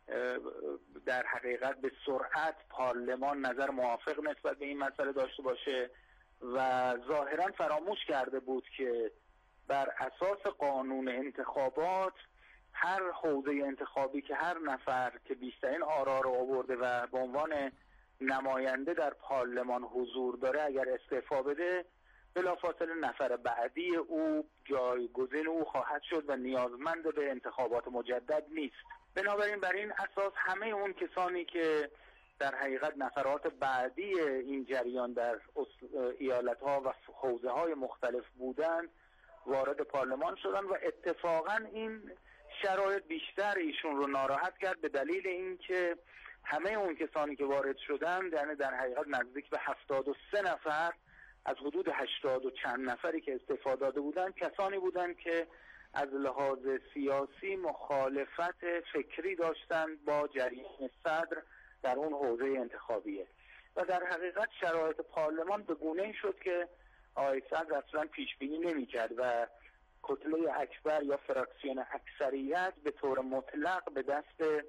در حقیقت به سرعت پارلمان نظر موافق نسبت به این مسئله داشته باشه و ظاهرا فراموش کرده بود که بر اساس قانون انتخابات هر حوزه انتخابی که هر نفر که بیشترین آرا رو آورده و به عنوان نماینده در پارلمان حضور داره اگر استعفا بده بلافاصله نفر بعدی او جایگزین او خواهد شد و نیازمند به انتخابات مجدد نیست. بنابراین بر این اساس همه اون کسانی که در حقیقت نفرات بعدی این جریان در ایالت‌ها و حوزه‌های مختلف بودند وارد پارلمان شدن و اتفاقا این شرایط بیشتر ایشون رو ناراحت کرد به دلیل اینکه همه اون کسانی که وارد شدند یعنی در حقیقت نزدیک به هفتاد و سه نفر از حدود هشتاد و چند نفری که استعفا داده بودند کسانی بودند که از لحاظ سیاسی مخالفت فکری داشتند با جریان صدر در اون حوزه انتخابیه و در حقیقت شرایط پارلمان به گونه‌ای شد که آقای صدر اصلا پیش بینی نمی‌کرد و کتله اکبر یا فراکسیون اکثریت به طور مطلق به دست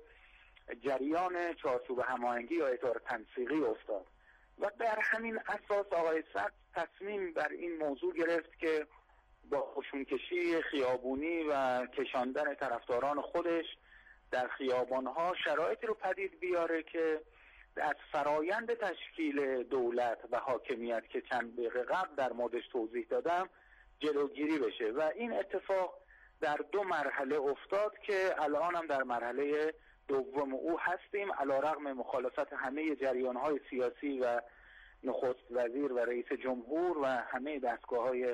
جریان چارچوب هماهنگی یا اطار تنسیقی افتاد و بر همین اساس آقای صدر تصمیم بر این موضوع گرفت که با خشونکشی خیابونی و کشاندن طرفداران خودش در خیابانها شرایطی رو پدید بیاره که از فرایند تشکیل دولت و حاکمیت که چند دقیقه قبل در موردش توضیح دادم جلوگیری بشه و این اتفاق در دو مرحله افتاد که الان هم در مرحله دوم او هستیم علیرغم مخالفت همه جریان‌های سیاسی و نخست وزیر و رئیس جمهور و همه دستگاه‌های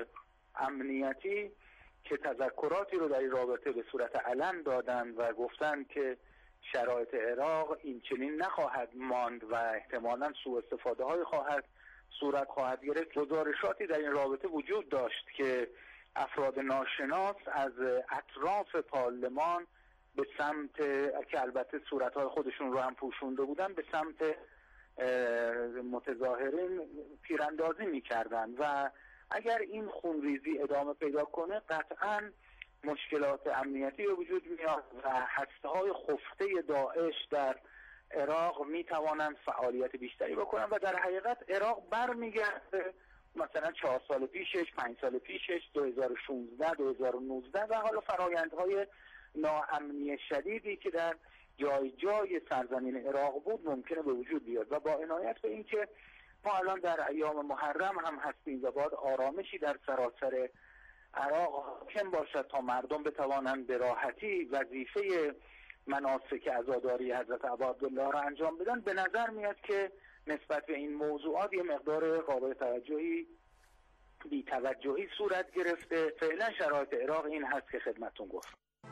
امنیتی که تذکراتی رو در این رابطه به صورت علن دادند و گفتند که شرایط عراق این چنین نخواهد ماند و احتمالاً سوء استفاده های خواهد صورت خواهد گرفت. گزارشاتی در این رابطه وجود داشت که افراد ناشناس از اطراف پارلمان به سمت که البته صورتهای خودشون رو هم پوشونده بودن به سمت متظاهرین تیراندازی می‌کردند و اگر این خونریزی ادامه پیدا کنه قطعاً مشکلات امنیتی به وجود میاد و هسته‌های خفته داعش در عراق میتوانند فعالیت بیشتری بکنن و در حقیقت عراق برمیگرده مثلا چهار سال پیشش، پنج سال پیشش، دو هزار و شانزده، دو هزار و نوزده و حالا فرایندهای ناامنی شدیدی که در جای جای سرزمین عراق بود ممکنه به وجود بیاد و با عنایت به اینکه ما الان در ایام محرم هم هستیم و باید آرامشی در سراسر عراق حاکم باشد تا مردم بتوانند به راحتی وظیفه مناسک عزاداری حضرت ابا عبدالله را انجام بدن به نظر میاد که نسبت به این موضوعات یه مقدار قابل توجهی بی توجهی صورت گرفته. فعلا شرایط عراق این هست که خدمتتون گفتم.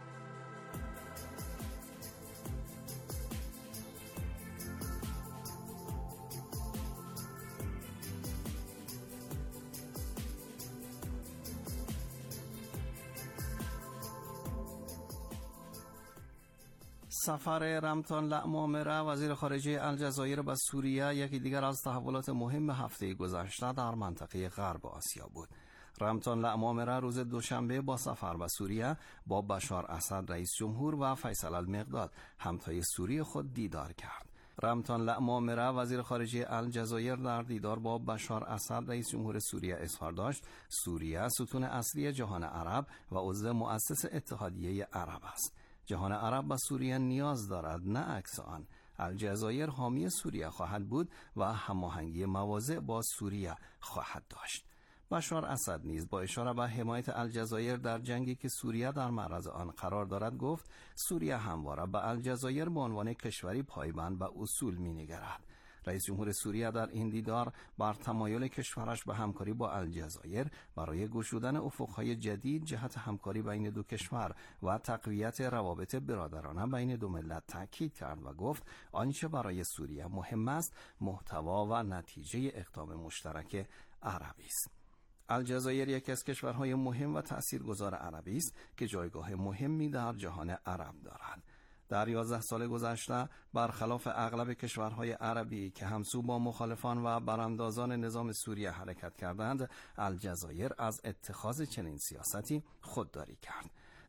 سفر رمتان لعمامره وزیر خارجه الجزایر به سوریه یکی دیگر از تحولات مهم هفته گذشته در منطقه غرب آسیا بود. رمتان لعمامره روز دوشنبه با سفر به سوریه با بشار اسد رئیس جمهور و فیصل المقداد همتای سوری خود دیدار کرد. رمتان لعمامره وزیر خارجه الجزایر در دیدار با بشار اسد رئیس جمهور سوریه اظهار داشت سوریه ستون اصلی جهان عرب و عضو مؤسس اتحادیه عرب است. جهان عرب به سوریه نیاز دارد نه عکس آن. الجزایر حامی سوریه خواهد بود و هماهنگی مواضع با سوریه خواهد داشت. بشار اسد نیز با اشاره به حمایت الجزایر در جنگی که سوریه در معرض آن قرار دارد گفت سوریه همواره به الجزایر به عنوان کشوری پایبند به اصول می‌نگرد. رئیس جمهور سوریه در این دیدار بر تمایل کشورش به همکاری با الجزایر برای گشودن افق‌های جدید جهت همکاری بین دو کشور و تقویت روابط برادرانه بین دو ملت تاکید کرد و گفت آنچه برای سوریه مهم است محتوا و نتیجه اقدام مشترک عربی است. الجزایر یکی از کشورهای مهم و تاثیرگذار عربی است که جایگاه مهمی در جهان عرب دارد. در یازده سال گذشته برخلاف اغلب کشورهای عربی که همسو با مخالفان و براندازان نظام سوریه حرکت کردند، الجزایر از اتخاذ چنین سیاستی خودداری کرد.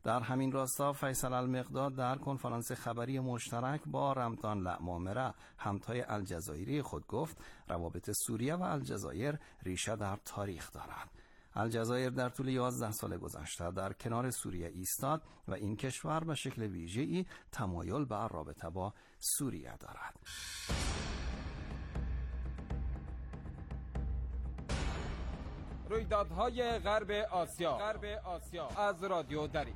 در همین راستا فیصل المقداد در کنفرانس خبری مشترک با رمضان لعمامره همتای الجزایری خود گفت روابط سوریه و الجزایر ریشه در تاریخ دارد. الجزایر در طول یازده سال گذشته در کنار سوریه ایستاد و این کشور به شکل ویژه‌ای تمایل به رابطه با سوریه دارد. رویدادهای غرب آسیا غرب آسیا از رادیو دری.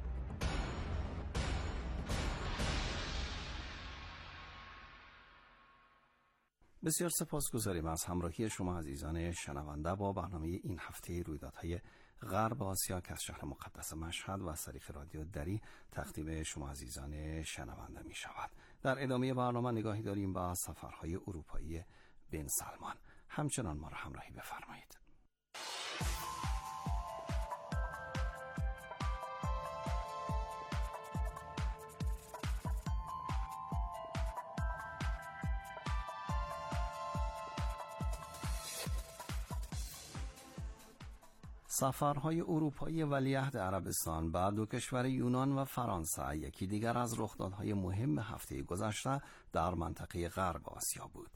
بسیار سپاسگزاریم از همراهی شما عزیزان شنونده با برنامه این هفته رویدادهای غرب آسیا که از شهر مقدس مشهد و از طریق رادیو دری تقدیم شما عزیزان شنونده می شود. در ادامه برنامه نگاهی داریم به سفرهای اروپایی بن سلمان. همچنان ما را همراهی بفرمایید. سفرهای اروپایی ولیعهد عربستان به دو کشور یونان و فرانسه یکی دیگر از رخدادهای مهم هفته گذشته در منطقه غرب آسیا بود.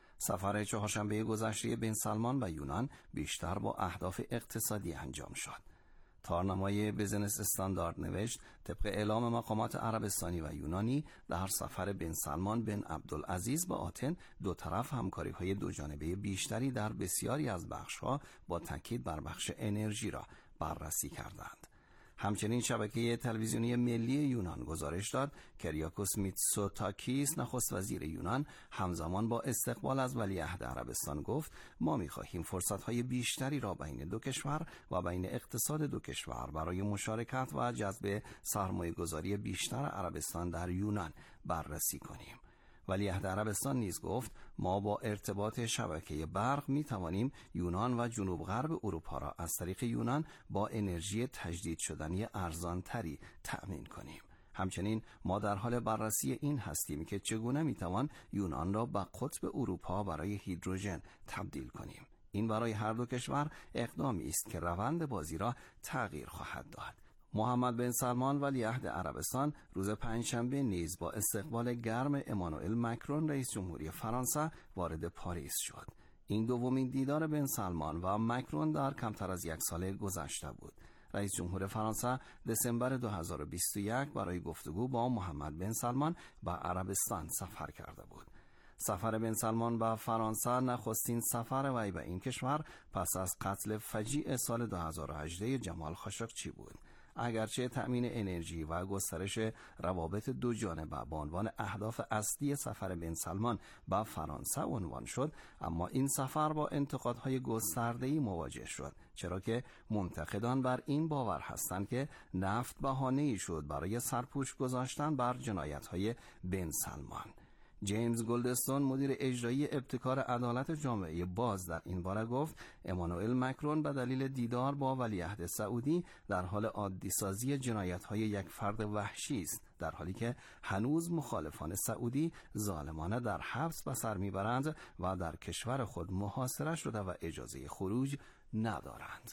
سفر چهارشنبه گذشته بن سلمان به یونان بیشتر با اهداف اقتصادی انجام شد. تارنمای بزنس استاندارد نوشت طبق اعلام مقامات عربستانی و یونانی در سفر بن سلمان بن عبدالعزیز به آتن دو طرف همکاری‌های دو جانبه بیشتری در بسیاری از بخش‌ها با تاکید بر بخش انرژی را بررسی کردند. همچنین شبکه تلویزیونی ملی یونان گزارش داد کریاکوس میتسوتاکیس نخست وزیر یونان همزمان با استقبال از ولیعهد عربستان گفت ما می‌خواهیم فرصت‌های بیشتری را بین دو کشور و بین اقتصاد دو کشور برای مشارکت و جذب سرمایه‌گذاری بیشتر عربستان در یونان بررسی کنیم. ولیعهد عربستان نیز گفت ما با ارتباط شبکه برق می توانیم یونان و جنوب غرب اروپا را از طریق یونان با انرژی تجدید شدنی ارزان تری تأمین کنیم. همچنین ما در حال بررسی این هستیم که چگونه می توان یونان را به قطب اروپا برای هیدروژن تبدیل کنیم. این برای هر دو کشور اقدامی است که روند بازی را تغییر خواهد داد. محمد بن سلمان ولیعهد عربستان روز پنجشنبه نیز با استقبال گرم امانوئل مکرون رئیس جمهوری فرانسه وارد پاریس شد. این دومین دیدار بن سلمان و مکرون در کمتر از یک سال گذشته بود. رئیس جمهور فرانسه دسامبر دو هزار و بیست و یک برای گفتگو با محمد بن سلمان به عربستان سفر کرده بود. سفر بن سلمان به فرانسه نخستین سفر وی به این کشور پس از قتل فجیع سال دو هزار و هجده جمال خاشقچی بود. اگرچه تأمین انرژی و گسترش روابط دو جانبه به عنوان اهداف اصلی سفر بن سلمان به فرانسه عنوان شد، اما این سفر با انتقادهای گسترده‌ای مواجه شد، چرا که منتقدان بر این باور هستند که نفت بهانه‌ای شد برای سرپوش گذاشتن بر جنایت‌های بن سلمان. جیمز گلدستون مدیر اجرایی ابتکار عدالت جامعه باز در این باره گفت امانوئل مکرون به دلیل دیدار با ولیعهد سعودی در حال عادی سازی جنایت‌های یک فرد وحشی است، در حالی که هنوز مخالفان سعودی ظالمانه در حبس به سر میبرند و در کشور خود محاصره شده و اجازه خروج ندارند.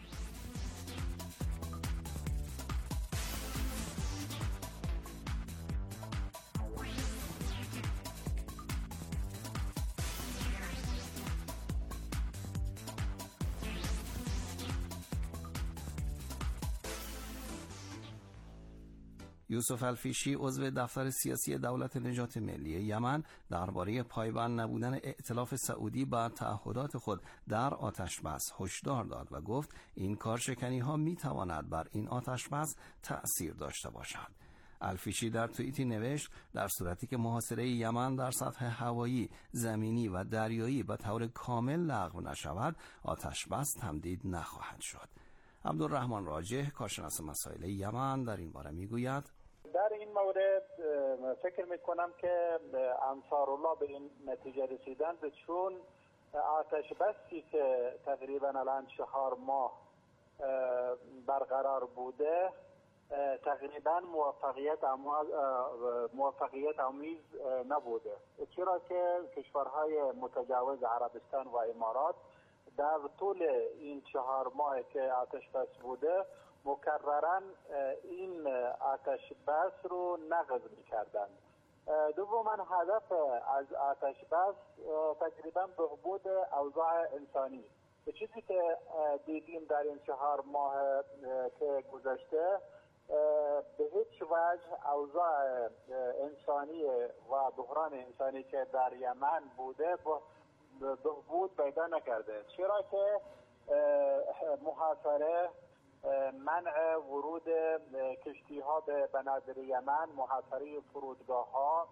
یوسف الفیشی عضو دفتر سیاسی دولت نجات ملی یمن درباره پایبند نبودن ائتلاف سعودی با تعهدات خود در آتشبس هشدار داد و گفت این کارشکنی ها می تواند بر این آتشبس تأثیر داشته باشد. الفیشی در توییتی نوشت در صورتی که محاصره یمن در سطح هوایی، زمینی و دریایی به طور کامل لغو نشود، آتشبس تمدید نخواهد شد. عبدالرحمن راجح کارشناس مسائل یمن در این باره میگوید در این مورد فکر میکنم که انصارالله به این نتیجه رسیدن به چون آتش بسی که تقریبا الان چهار ماه برقرار بوده تقریبا موفقیت موفقیت آمیز نبوده، چرا که کشورهای متجاوز عربستان و امارات در طول این چهار ماه که آتش بس بوده مکررن این آتش بس رو نقض می‌کردند. دوما هدف از آتش بس تقریبا بهبود اوضاع انسانی. چیزی که دیدیم در این چهار ماه که گذشته به هیچ وجه اوضاع انسانی و بحران انسانی که در یمن بوده بهبود پیدا نکرده، چرا که محاصره، منع ورود کشتی ها به بنادر یمن، محاصره فرودگاه ها،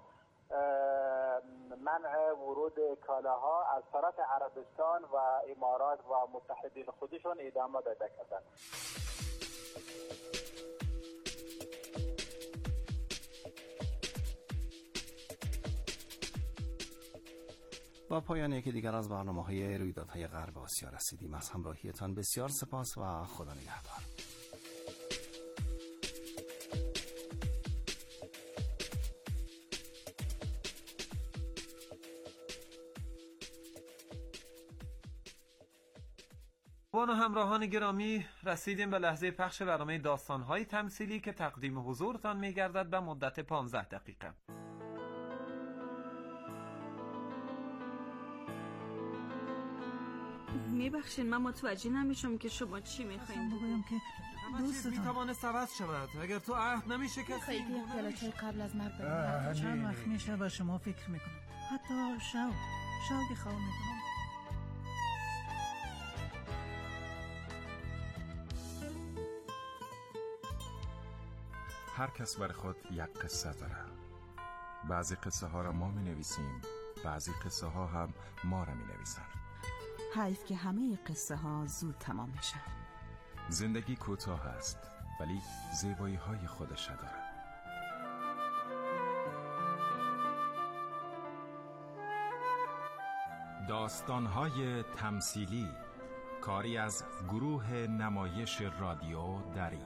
منع ورود کالاها از طرف عربستان و امارات و متحدین خودشون ادامه داده کردند. با پایان یکی دیگر از برنامه‌های رویدادهای غرب آسیا رسیدیم. از همراهیتان بسیار سپاس و خدا نگهدار. و همراهان گرامی، رسیدیم به لحظه پخش برنامه داستان‌های تمثیلی که تقدیم حضورتان می‌گردد به مدت پانزده دقیقه. میبخشین من متوجه نمیشم که شما چی میخواین بگویم که دوستتان میتواند عوض شود اگر تو عهد نمیشه کسی خیلی پیالچه قبل از مرگ بریم. چند وقت میشه با شما فکر میکنم، حتی شو شو که خواب میکنم. هر کس بر خود یک قصه داره. بعضی قصه ها را ما می نویسیم، بعضی قصه ها هم ما را می نویسن. حیف که همه قصه ها زود تمام میشه. زندگی کوتاه است ولی زیبایی های خودش داره. داستان های تمثیلی، کاری از گروه نمایش رادیو دری.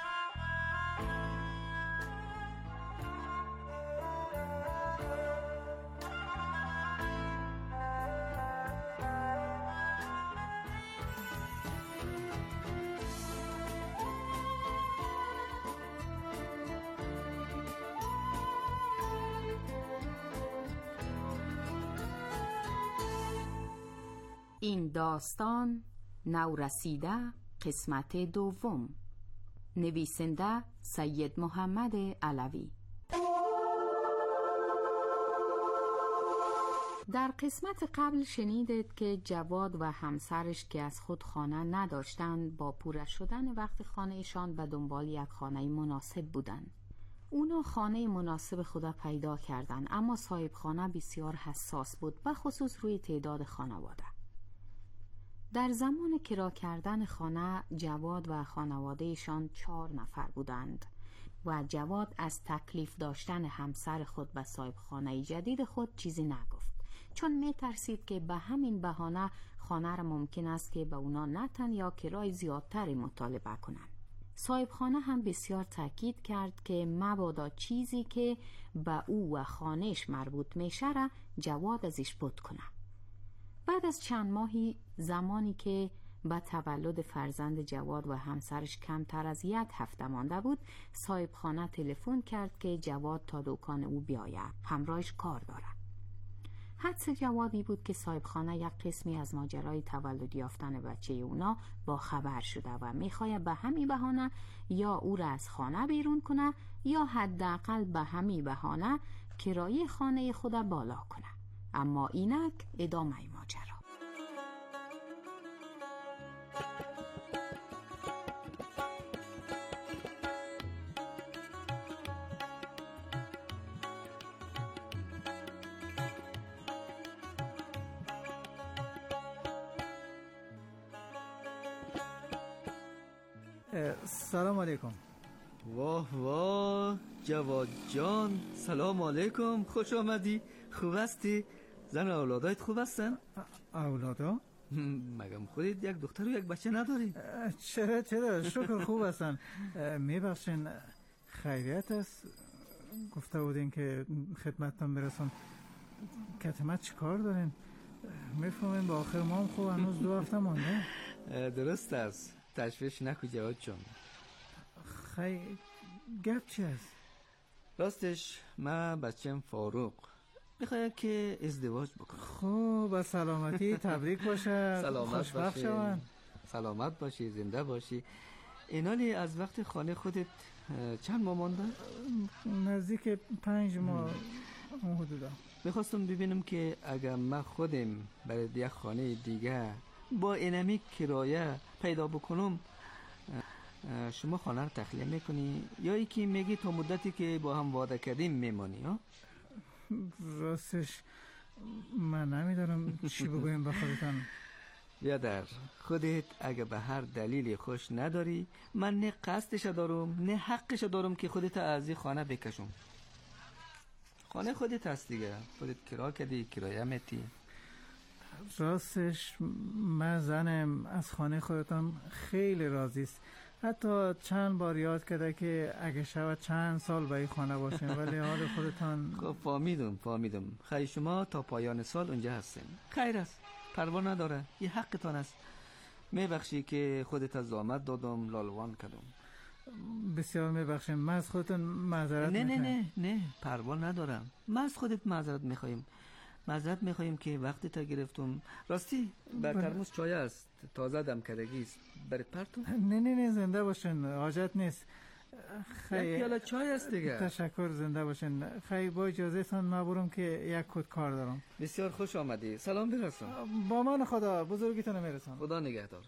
این داستان نورسیده قسمت دوم. نویسنده سید محمد علوی. در قسمت قبل شنیدید که جواد و همسرش که از خود خانه نداشتند با پوره شدن وقت خانهشان به دنبال یک خانه مناسب بودند. اونا خانه مناسب خود پیدا کردند، اما صاحب خانه بسیار حساس بود، به خصوص روی تعداد خانواده. در زمان کرا کردن خانه جواد و خانوادهشان چهار نفر بودند و جواد از تکلیف داشتن همسر خود به صاحب خانه جدید خود چیزی نگفت، چون می ترسید که به همین بهانه خانه را ممکن است که به اونا نتن یا کرای زیادتری مطالبه کنند. صاحب خانه هم بسیار تاکید کرد که مبادا چیزی که به او و خانهش مربوط میشه را جواد ازش بود کنه. بعد از چند ماهی، زمانی که به تولد فرزند جواد و همسرش کمتر از یک هفته مانده بود، صاحب خانه تلفن کرد که جواد تا دکان او بیاید، همراهش کار داره. حدس جوادی بود که صاحب خانه یک قسمی از ماجرای تولد یافتن بچه اونا با خبر شده و میخواد به همین بهانه یا او را از خانه بیرون کنه یا حداقل به همین بهانه کرایه خانه خود بالا کنه. اما اینک ادامه ماجرا. سلام علیکم. واه واه جواد جان، سلام علیکم، خوش آمدی. خوب هستی؟ زن اولادایت خوب هستن؟ اولادا؟ مگم خودت یک دختر و یک بچه نداری؟ چرا چرا شکر خوب هستن. میبخشین خیریت است؟ گفته بودین که خدمتتان برسون. کتمت چی کار دارین؟ میفهمین با آخر ما هم خوب هنوز دو هفته مانده. درست است، تشویش نکو جواد جان. خی گپ چی است؟ راستش من بچم فاروق میخواید که ازدواج بکنم. خب با سلامتی، تبریک باشه. سلامت خوشبخت باشی. شوند. سلامت باشی، زنده باشی. اینالی از وقت خانه خودت چند ماه مانده؟ نزدیک پنج ماه اون حدودا. میخواستم ببینم که اگر من خودم برای یک خانه دیگه با اینمی کرایه پیدا بکنم، شما خانه رو تخلیه میکنی یا ای که میگی تا مدتی که با هم وعده کردیم میمانی؟ ها؟ راستش من نمیدارم چی بگویم به خودتان. بیادر خودت اگه به هر دلیلی خوش نداری، من نه قصدش دارم نه حقش دارم که خودت از این خانه بکشم. خانه خودت هست دیگه، خودت کرا کردی، کرایه میتی. راستش من زنم از خانه خودتان خیلی راضی است. حتی چند بار یاد کرده که اگه شود چند سال به این خانه باشیم، ولی حال خودتان. خب فهمیدم فهمیدم خیلی شما تا پایان سال اونجا هستین. خیر است، پروا نداره، یه حقتان است. میبخشی که خودت از زحمت دادم، لالوان کردم. بسیار میبخشیم. من از خودتان معذرت نه نه میخوایم. نه نه پروا ندارم. من از خودت معذرت میخوایم. معذرت میخوایم که وقتی تا گرفتم. راستی بر ترموز چای است، تازه دم کردگی است، برات پرتون؟ نه نه نه زنده باشین، حاجت نیست. خیلی یک پیاله چای است دیگه. تشکر، زنده باشین. خیلی با اجازه تان من برم که یک کد کار دارم. بسیار خوش آمدی. سلام برسون. با من خدا، بزرگیتون میرسون. خدا نگهدار.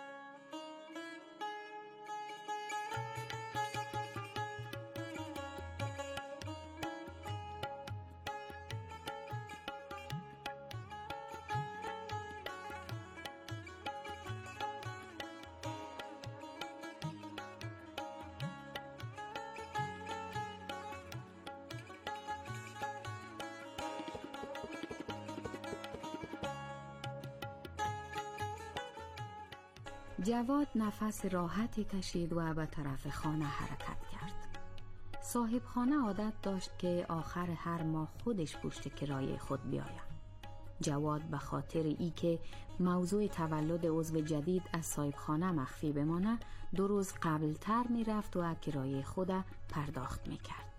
جواد نفس راحتی کشید و به طرف خانه حرکت کرد. صاحب خانه عادت داشت که آخر هر ماه خودش پشت کرایه خود بیاید. جواد به خاطر ای که موضوع تولد عضو جدید از صاحب خانه مخفی بمانه، دو روز قبلتر می رفت و کرایه خود پرداخت می کرد.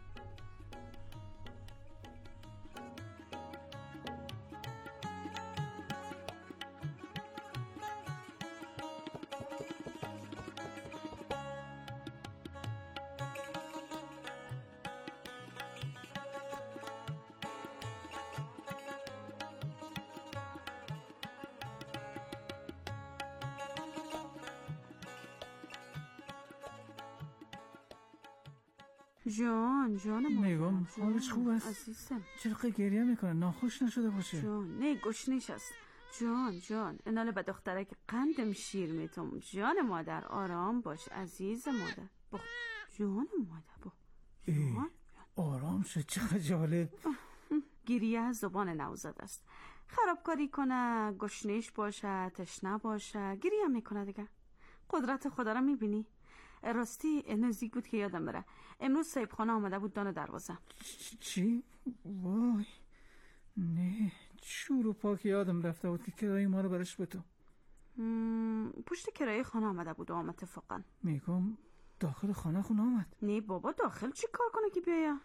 جان جانم میگم حالش خوب است عزیزم. چرا گریه میکنه؟ ناخوش نشده باشه؟ جان نه گشنش است. جان جان ایناله به دختره که قندم شیر میتم. جان مادر آرام باش عزیز مادر. بخ جان مادر بخ جان آرام شد. چقدر جالب. گریه از زبان نوزاد است. خرابکاری کنه، گشنش باشه، تشنه باشه، گریه میکنه دیگه. قدرت خدا را میبینی؟ راستی نزدیک بود که یادم بره امروز صاحب خانه آمده بود دان دروازه. چی؟ وای نه، چور و پاک یادم رفته بود که کرایه ما رو برش بتو. پشت کرایه خانه آمده بود و آمد اتفاقا. میگم داخل خانه خونه آمد؟ نه بابا، داخل چی کار کنه که بیایا؟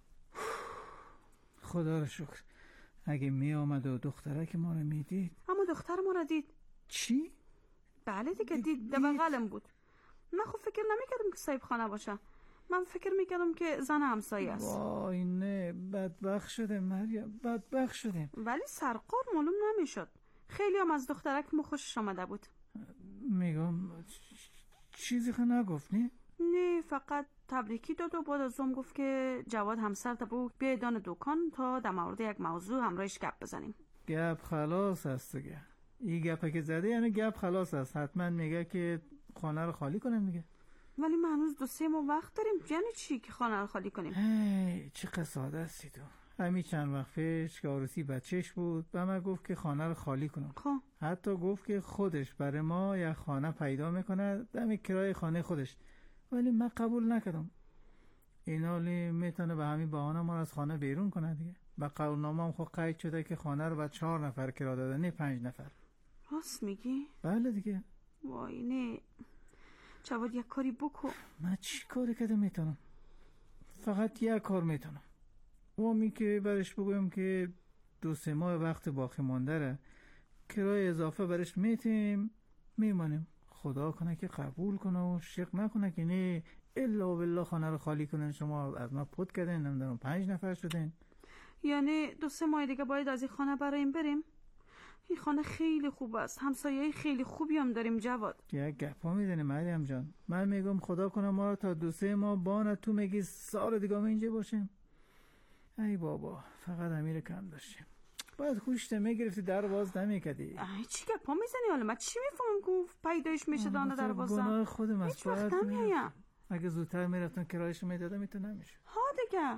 خدا رو شکر. اگه می آمد و دختره که ما رو میدید. اما دختر ما رو دید. چی؟ بله دیگه دید، در بغلم بود. من خب فکر نمیکردم که صاحب خانه باشه. من فکر میکردم که زن همسایه است. وای نه، بدبخت شده مریم، بدبخت شده. ولی سرقار معلوم نمیشد. خیلی هم از دخترک مو خوشش آمده بود. میگم چیزی خود نگفت نه؟ نه فقط تبریکی داد و بعد از اون گفت که جواد همسر تبو بیای دان دکان تا در مورد یک موضوع همراهش گپ بزنیم. گپ خلاص است دیگه. این گپه که زده یعنی گپ خلاص است. حتما میگه که خانه رو خالی کنیم دیگه. ولی ما هنوز دو سه ماه وقت داریم. یعنی چی که خانه رو خالی کنیم؟ هی چه ساده هستی تو. همین چند وقت پیش که عروسی بچهش بود به من گفت که خانه رو خالی کنم. خب حتی گفت که خودش برای ما یک خانه پیدا میکنه دم کرایه خانه خودش. ولی من قبول نکردم. اینالی میتونه به همین بهانه ما از خانه بیرون کنه دیگه. با قولنامه هم خود قید شده که خانه رو به چهار نفر کرا داده، نه پنج نفر. راست میگی؟ بله دیگه. وای نه. جواد یک کاری بکن. من چی کاری کده میتونم؟ فقط یک کار میتونم. وامی که برش بگویم که دو سه ماه وقت باقی مانده ره کرای اضافه برش میتیم میمانیم. خدا کنه که قبول کنه و شک نکنه که نه الا بالله خانه رو خالی کنن. شما از ما پود کردین، نمیدونم پنج نفر شدین. یعنی دو سه ماه دیگه باید از این خانه برایم بریم؟ این خانه خیلی خوب است، همسایه خیلی خوبی هم داریم جواد. یک گپا میزنی مریم جان. من میگم خدا کنه ما رو تا دو سه ماه بانه، تو میگی سال دیگه ما اینجا باشیم. ای بابا فقط امیر کم داشتیم. باید خوشته میگرفتی در باز نمیکدی. ای چی گپا میزنی؟ حالا من چی میفهمم گفت پیدایش میشه دانه در بازم؟ گناه خودم است. هیچ وقت نمیایم. اگه زودتر میرفتن کرایش میدادم این تو نمیشه. ها دیگه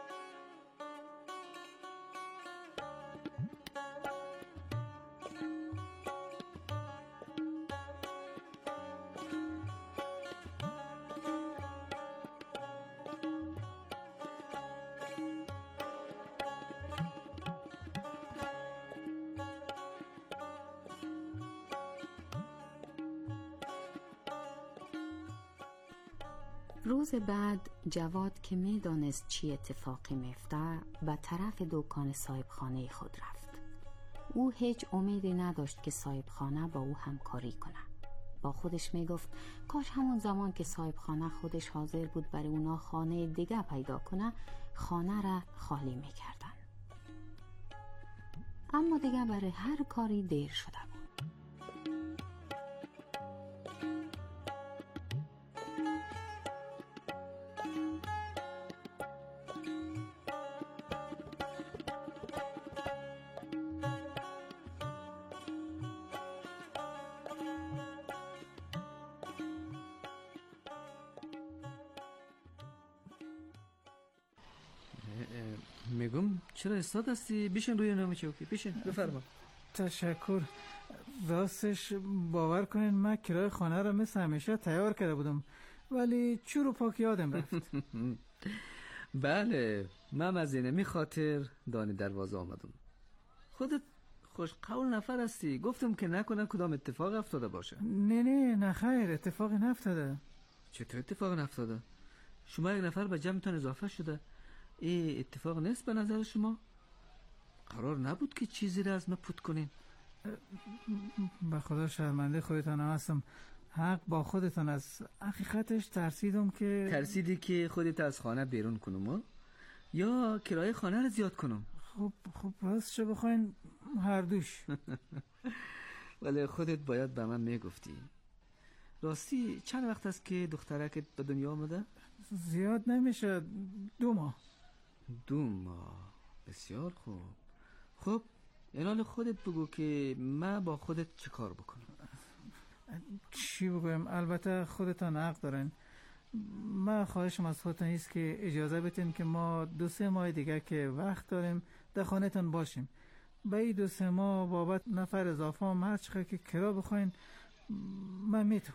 روز بعد جواد که می دانست چی اتفاقی میفته به طرف دکان صاحبخانه خود رفت. او هیچ امیدی نداشت که صاحبخانه با او همکاری کنه. با خودش می گفت کاش همون زمان که صاحبخانه خودش حاضر بود برای اونا خانه دیگه پیدا کنه خانه را خالی می کردن. اما دیگه برای هر کاری دیر شده بود. میگم چرا استاد هستی؟ بشین روی نام چوکی، بشین بفرما. تشکر. راستش باور کنین من کرای خانه رو مثل همیشه تیار کرده بودم ولی چور و پاک یادم رفت. بله من از اینمی خاطر دانی دروازه آمدم. خودت خوش قول نفر هستی، گفتم که نکنه کدام اتفاق افتاده باشه. نه نه نه خیر، اتفاقی نفتاده. چطور اتفاق نفتاده؟ شما یک نفر به جمعتان اضافه شده، این اتفاق نیست به نظر شما؟ قرار نبود که چیزی را از ما پود کنین؟ به خدا شرمنده خودتان هستم. حق با خودتان از حقیقتش ترسیدم که ترسیدی که خودت از خانه بیرون کنم یا کرایه خانه را زیاد کنم؟ خب خب راست چه بخواین هر دوش. ولی خودت باید به من میگفتی. راستی چند وقت است که دخترکت به دنیا آمده؟ زیاد نمیشه، دو ماه. دو ماه، بسیار خوب. خب اینال خودت بگو که من با خودت چه کار بکنم؟ چی بگویم؟ البته خودتان حق دارین. من خواهشم از خودتان ایست که اجازه بتین که ما دو سه ماه دیگه که وقت داریم در خانه تان باشیم. به این دو سه ماه بابت نفر اضافه هم هر چقدر که کرا بخواین من میتونم.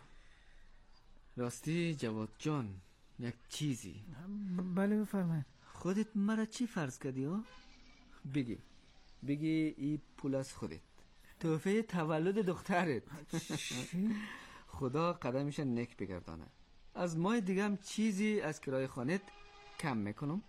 راستی جواد جان یک چیزی. بله بفرمایید. خودت مرا چی فرض کردی ها؟ بگی بگی این پول از خودت، تحفه تولد دخترت. چی؟ خدا قدمش نک بگردانه. از ماه دیگه هم چیزی از کرایه خانت کم میکنم.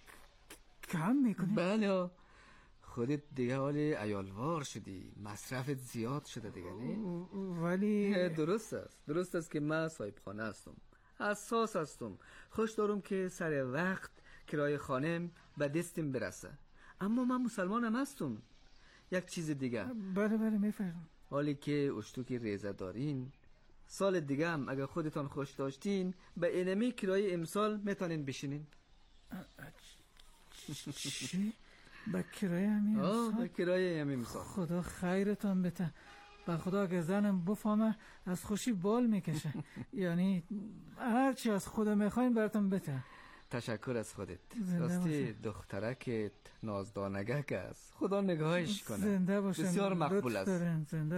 کم میکنی؟ بله. خودت دیگه حال عیالوار شدی، مصرفت زیاد شده دیگه نه؟ ولی درست است درست است که من صاحب خانه هستم، حساس هستم، خوش دارم که سر وقت کرایه خانم به دستم برسه. اما من مسلمانم هستم. یک چیز دیگه. بله بله میفهمم. حالی که اشتوکی ریزه دارین، سال دیگه هم اگر خودتان خوش داشتین به اینمی کرایه امسال میتونین بشینین. چی؟ به کرایه همین امسال؟ به کرایه همین امسال. خدا خیرتان بده. به خدا اگه زنم بفهمه از خوشی بال میکشه. یعنی هرچی از خدا میخواین براتون بده. تشکر از خودت. راستی دخترکت نازدانگک است، خدا نگاهش کنه. زنده باشن. بسیار مقبول است.